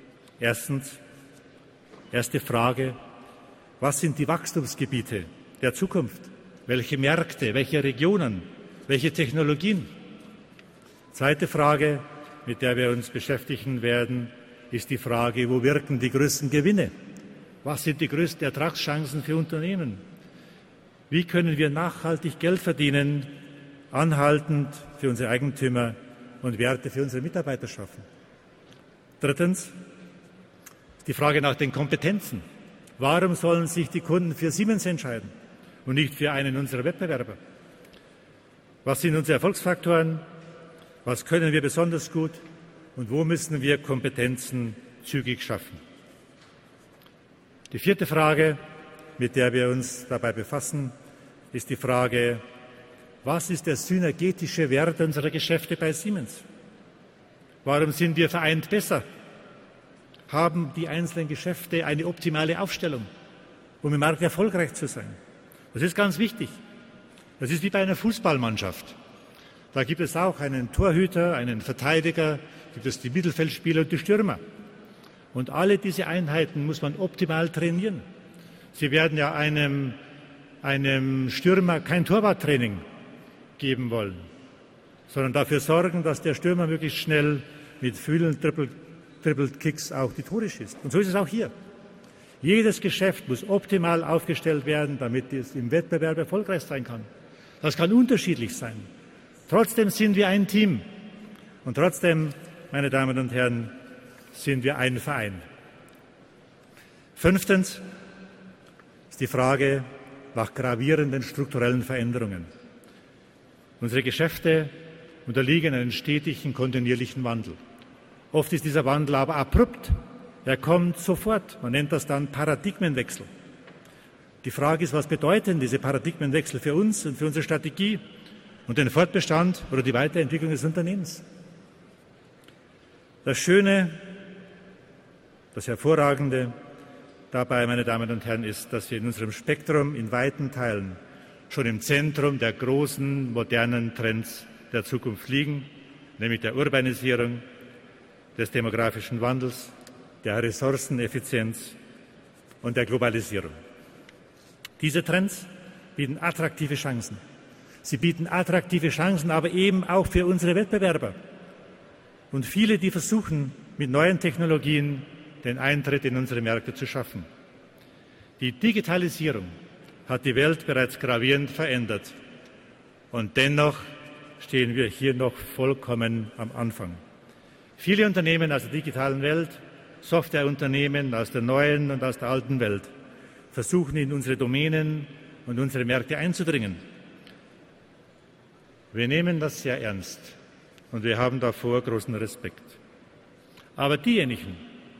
Erste Frage, was sind die Wachstumsgebiete der Zukunft? Welche Märkte, welche Regionen, welche Technologien? Zweite Frage, mit der wir uns beschäftigen werden, ist die Frage, wo wirken die größten Gewinne? Was sind die größten Ertragschancen für Unternehmen? Wie können wir nachhaltig Geld verdienen, anhaltend für unsere Eigentümer und Werte für unsere Mitarbeiter schaffen? Drittens, die Frage nach den Kompetenzen. Warum sollen sich die Kunden für Siemens entscheiden und nicht für einen unserer Wettbewerber? Was sind unsere Erfolgsfaktoren? Was können wir besonders gut? Und wo müssen wir Kompetenzen zügig schaffen? Die vierte Frage, mit der wir uns dabei befassen, ist die Frage, was ist der synergetische Wert unserer Geschäfte bei Siemens? Warum sind wir vereint besser? Haben die einzelnen Geschäfte eine optimale Aufstellung, um im Markt erfolgreich zu sein? Das ist ganz wichtig. Das ist wie bei einer Fußballmannschaft. Da gibt es auch einen Torhüter, einen Verteidiger, gibt es die Mittelfeldspieler und die Stürmer. Und alle diese Einheiten muss man optimal trainieren. Sie werden ja einem Stürmer kein Torwarttraining geben wollen, sondern dafür sorgen, dass der Stürmer möglichst schnell mit vielen Triple-Kicks auch die Tore schießt. Und so ist es auch hier. Jedes Geschäft muss optimal aufgestellt werden, damit es im Wettbewerb erfolgreich sein kann. Das kann unterschiedlich sein. Trotzdem sind wir ein Team. Und trotzdem, meine Damen und Herren, sind wir ein Verein. 5. ist die Frage nach gravierenden strukturellen Veränderungen. Unsere Geschäfte unterliegen einem stetigen, kontinuierlichen Wandel. Oft ist dieser Wandel aber abrupt. Er kommt sofort. Man nennt das dann Paradigmenwechsel. Die Frage ist, was bedeuten diese Paradigmenwechsel für uns und für unsere Strategie und den Fortbestand oder die Weiterentwicklung des Unternehmens? Das Schöne, das Hervorragende dabei, meine Damen und Herren, ist, dass wir in unserem Spektrum in weiten Teilen schon im Zentrum der großen, modernen Trends der Zukunft liegen, nämlich der Urbanisierung, des demografischen Wandels, der Ressourceneffizienz und der Globalisierung. Diese Trends bieten attraktive Chancen. Sie bieten attraktive Chancen, aber eben auch für unsere Wettbewerber. Und viele, die versuchen, mit neuen Technologien den Eintritt in unsere Märkte zu schaffen. Die Digitalisierung hat die Welt bereits gravierend verändert. Und dennoch stehen wir hier noch vollkommen am Anfang. Viele Unternehmen aus der digitalen Welt, Softwareunternehmen aus der neuen und aus der alten Welt, versuchen in unsere Domänen und unsere Märkte einzudringen. Wir nehmen das sehr ernst und wir haben davor großen Respekt. Aber diejenigen,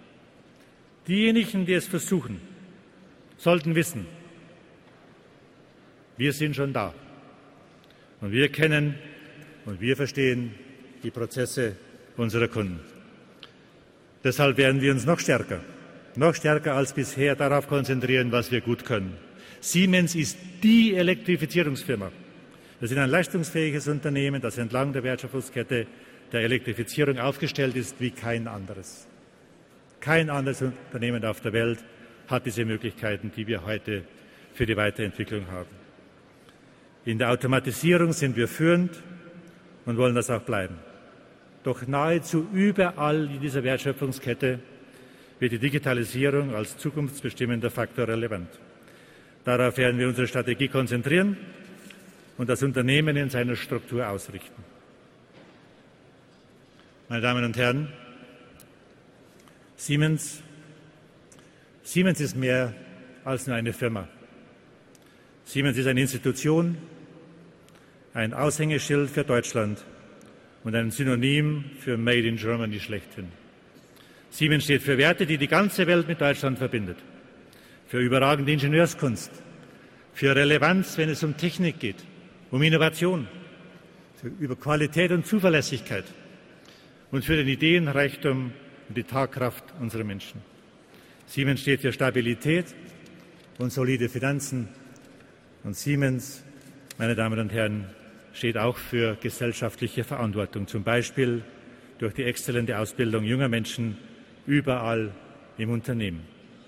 die es versuchen, sollten wissen, wir sind schon da. Und wir kennen und wir verstehen die Prozesse unserer Kunden. Deshalb werden wir uns noch stärker als bisher darauf konzentrieren, was wir gut können. Siemens ist die Elektrifizierungsfirma. Wir sind ein leistungsfähiges Unternehmen, das entlang der Wertschöpfungskette der Elektrifizierung aufgestellt ist wie kein anderes. Kein anderes Unternehmen auf der Welt hat diese Möglichkeiten, die wir heute für die Weiterentwicklung haben. In der Automatisierung sind wir führend und wollen das auch bleiben. Doch nahezu überall in dieser Wertschöpfungskette wird die Digitalisierung als zukunftsbestimmender Faktor relevant. Darauf werden wir unsere Strategie konzentrieren und das Unternehmen in seiner Struktur ausrichten. Meine Damen und Herren, Siemens ist mehr als nur eine Firma. Siemens ist eine Institution, ein Aushängeschild für Deutschland und ein Synonym für Made in Germany schlechthin. Siemens steht für Werte, die die ganze Welt mit Deutschland verbindet. Für überragende Ingenieurskunst, für Relevanz, wenn es um Technik geht, um Innovation, über Qualität und Zuverlässigkeit und für den Ideenreichtum und die Tatkraft unserer Menschen. Siemens steht für Stabilität und solide Finanzen. Und Siemens, meine Damen und Herren, steht auch für gesellschaftliche Verantwortung, zum Beispiel durch die exzellente Ausbildung junger Menschen überall im Unternehmen.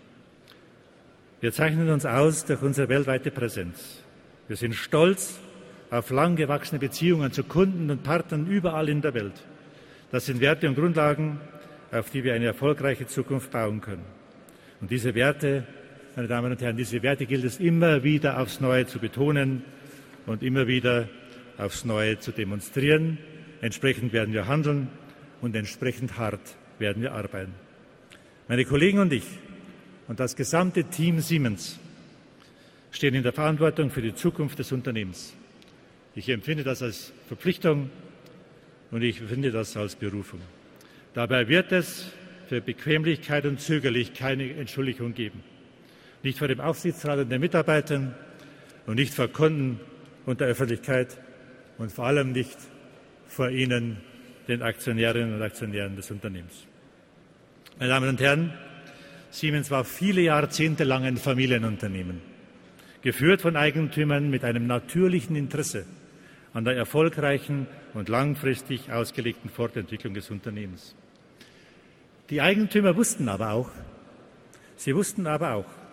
Wir zeichnen uns aus durch unsere weltweite Präsenz. Wir sind stolz auf lang gewachsene Beziehungen zu Kunden und Partnern überall in der Welt. Das sind Werte und Grundlagen, auf die wir eine erfolgreiche Zukunft bauen können. Und diese Werte, meine Damen und Herren, diese Werte gilt es immer wieder aufs Neue zu betonen und immer wieder aufs Neue zu demonstrieren. Entsprechend werden wir handeln und entsprechend hart werden wir arbeiten. Meine Kollegen und ich und das gesamte Team Siemens stehen in der Verantwortung für die Zukunft des Unternehmens. Ich empfinde das als Verpflichtung und ich empfinde das als Berufung. Dabei wird es für Bequemlichkeit und Zögerlichkeit keine Entschuldigung geben. Nicht vor dem Aufsichtsrat und den Mitarbeitern und nicht vor Kunden und der Öffentlichkeit und vor allem nicht vor Ihnen, den Aktionärinnen und Aktionären des Unternehmens. Meine Damen und Herren, Siemens war viele Jahrzehnte lang ein Familienunternehmen, geführt von Eigentümern mit einem natürlichen Interesse an der erfolgreichen und langfristig ausgelegten Fortentwicklung des Unternehmens. Die Eigentümer wussten aber auch, dass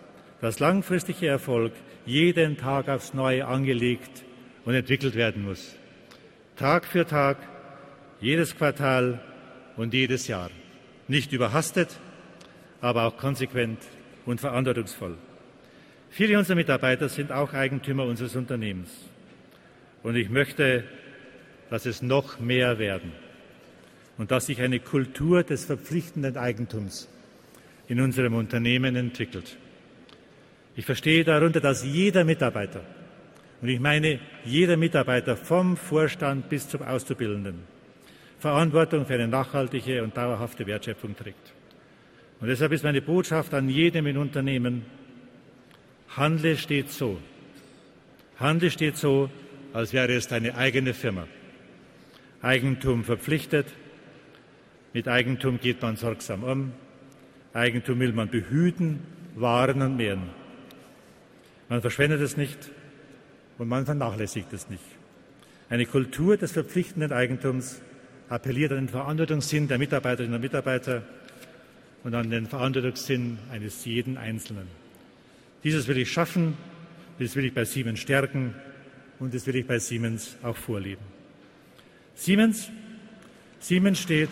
dass langfristiger Erfolg jeden Tag aufs Neue angelegt und entwickelt werden muss. Tag für Tag, jedes Quartal und jedes Jahr. Nicht überhastet, aber auch konsequent und verantwortungsvoll. Viele unserer Mitarbeiter sind auch Eigentümer unseres Unternehmens. Und ich möchte, dass es noch mehr werden und dass sich eine Kultur des verpflichtenden Eigentums in unserem Unternehmen entwickelt. Ich verstehe darunter, dass jeder Mitarbeiter, und ich meine jeder Mitarbeiter vom Vorstand bis zum Auszubildenden, Verantwortung für eine nachhaltige und dauerhafte Wertschöpfung trägt. Und deshalb ist meine Botschaft an jedem im Unternehmen: Handle stets so. Handle stets so, als wäre es deine eigene Firma. Eigentum verpflichtet. Mit Eigentum geht man sorgsam um. Eigentum will man behüten, wahren und mehren. Man verschwendet es nicht und man vernachlässigt es nicht. Eine Kultur des verpflichtenden Eigentums appelliert an den Verantwortungssinn der Mitarbeiterinnen und Mitarbeiter und an den Verantwortungssinn eines jeden Einzelnen. Dieses will ich schaffen, das will ich bei Siemens stärken und das will ich bei Siemens auch vorleben. Siemens steht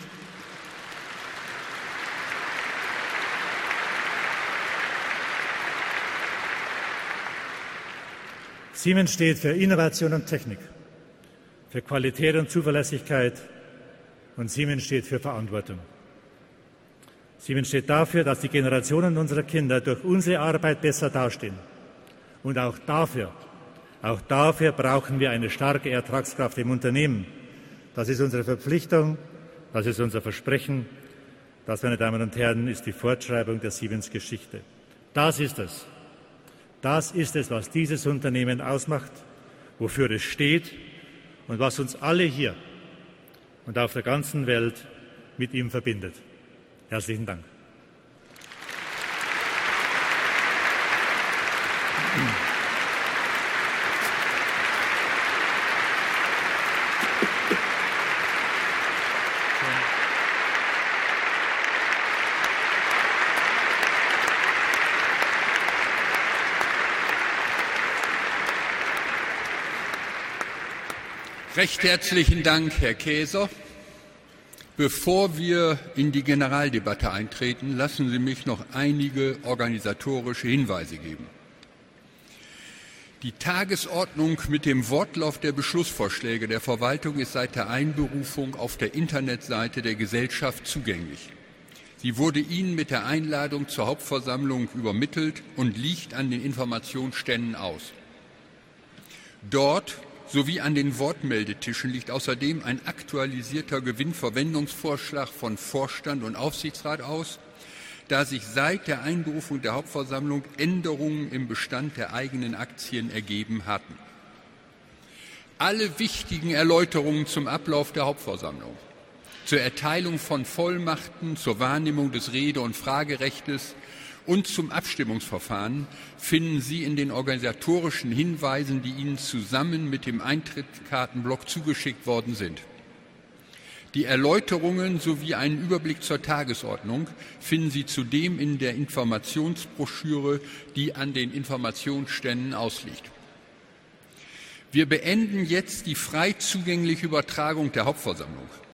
für Innovation und Technik, für Qualität und Zuverlässigkeit, und Siemens steht für Verantwortung. Siemens steht dafür, dass die Generationen unserer Kinder durch unsere Arbeit besser dastehen. Und auch dafür brauchen wir eine starke Ertragskraft im Unternehmen. Das ist unsere Verpflichtung, das ist unser Versprechen. Das, meine Damen und Herren, ist die Fortschreibung der Siemens-Geschichte. Das ist es. Das ist es, was dieses Unternehmen ausmacht, wofür es steht und was uns alle hier und auf der ganzen Welt mit ihm verbindet. Herzlichen Dank. Recht herzlichen Dank, Herr Käser. Bevor wir in die Generaldebatte eintreten, lassen Sie mich noch einige organisatorische Hinweise geben. Die Tagesordnung mit dem Wortlauf der Beschlussvorschläge der Verwaltung ist seit der Einberufung auf der Internetseite der Gesellschaft zugänglich. Sie wurde Ihnen mit der Einladung zur Hauptversammlung übermittelt und liegt an den Informationsständen aus. Dort sowie an den Wortmeldetischen liegt außerdem ein aktualisierter Gewinnverwendungsvorschlag von Vorstand und Aufsichtsrat aus, da sich seit der Einberufung der Hauptversammlung Änderungen im Bestand der eigenen Aktien ergeben hatten. Alle wichtigen Erläuterungen zum Ablauf der Hauptversammlung, zur Erteilung von Vollmachten, zur Wahrnehmung des Rede- und Fragerechtes und zum Abstimmungsverfahren finden Sie in den organisatorischen Hinweisen, die Ihnen zusammen mit dem Eintrittskartenblock zugeschickt worden sind. Die Erläuterungen sowie einen Überblick zur Tagesordnung finden Sie zudem in der Informationsbroschüre, die an den Informationsständen ausliegt. Wir beenden jetzt die frei zugängliche Übertragung der Hauptversammlung.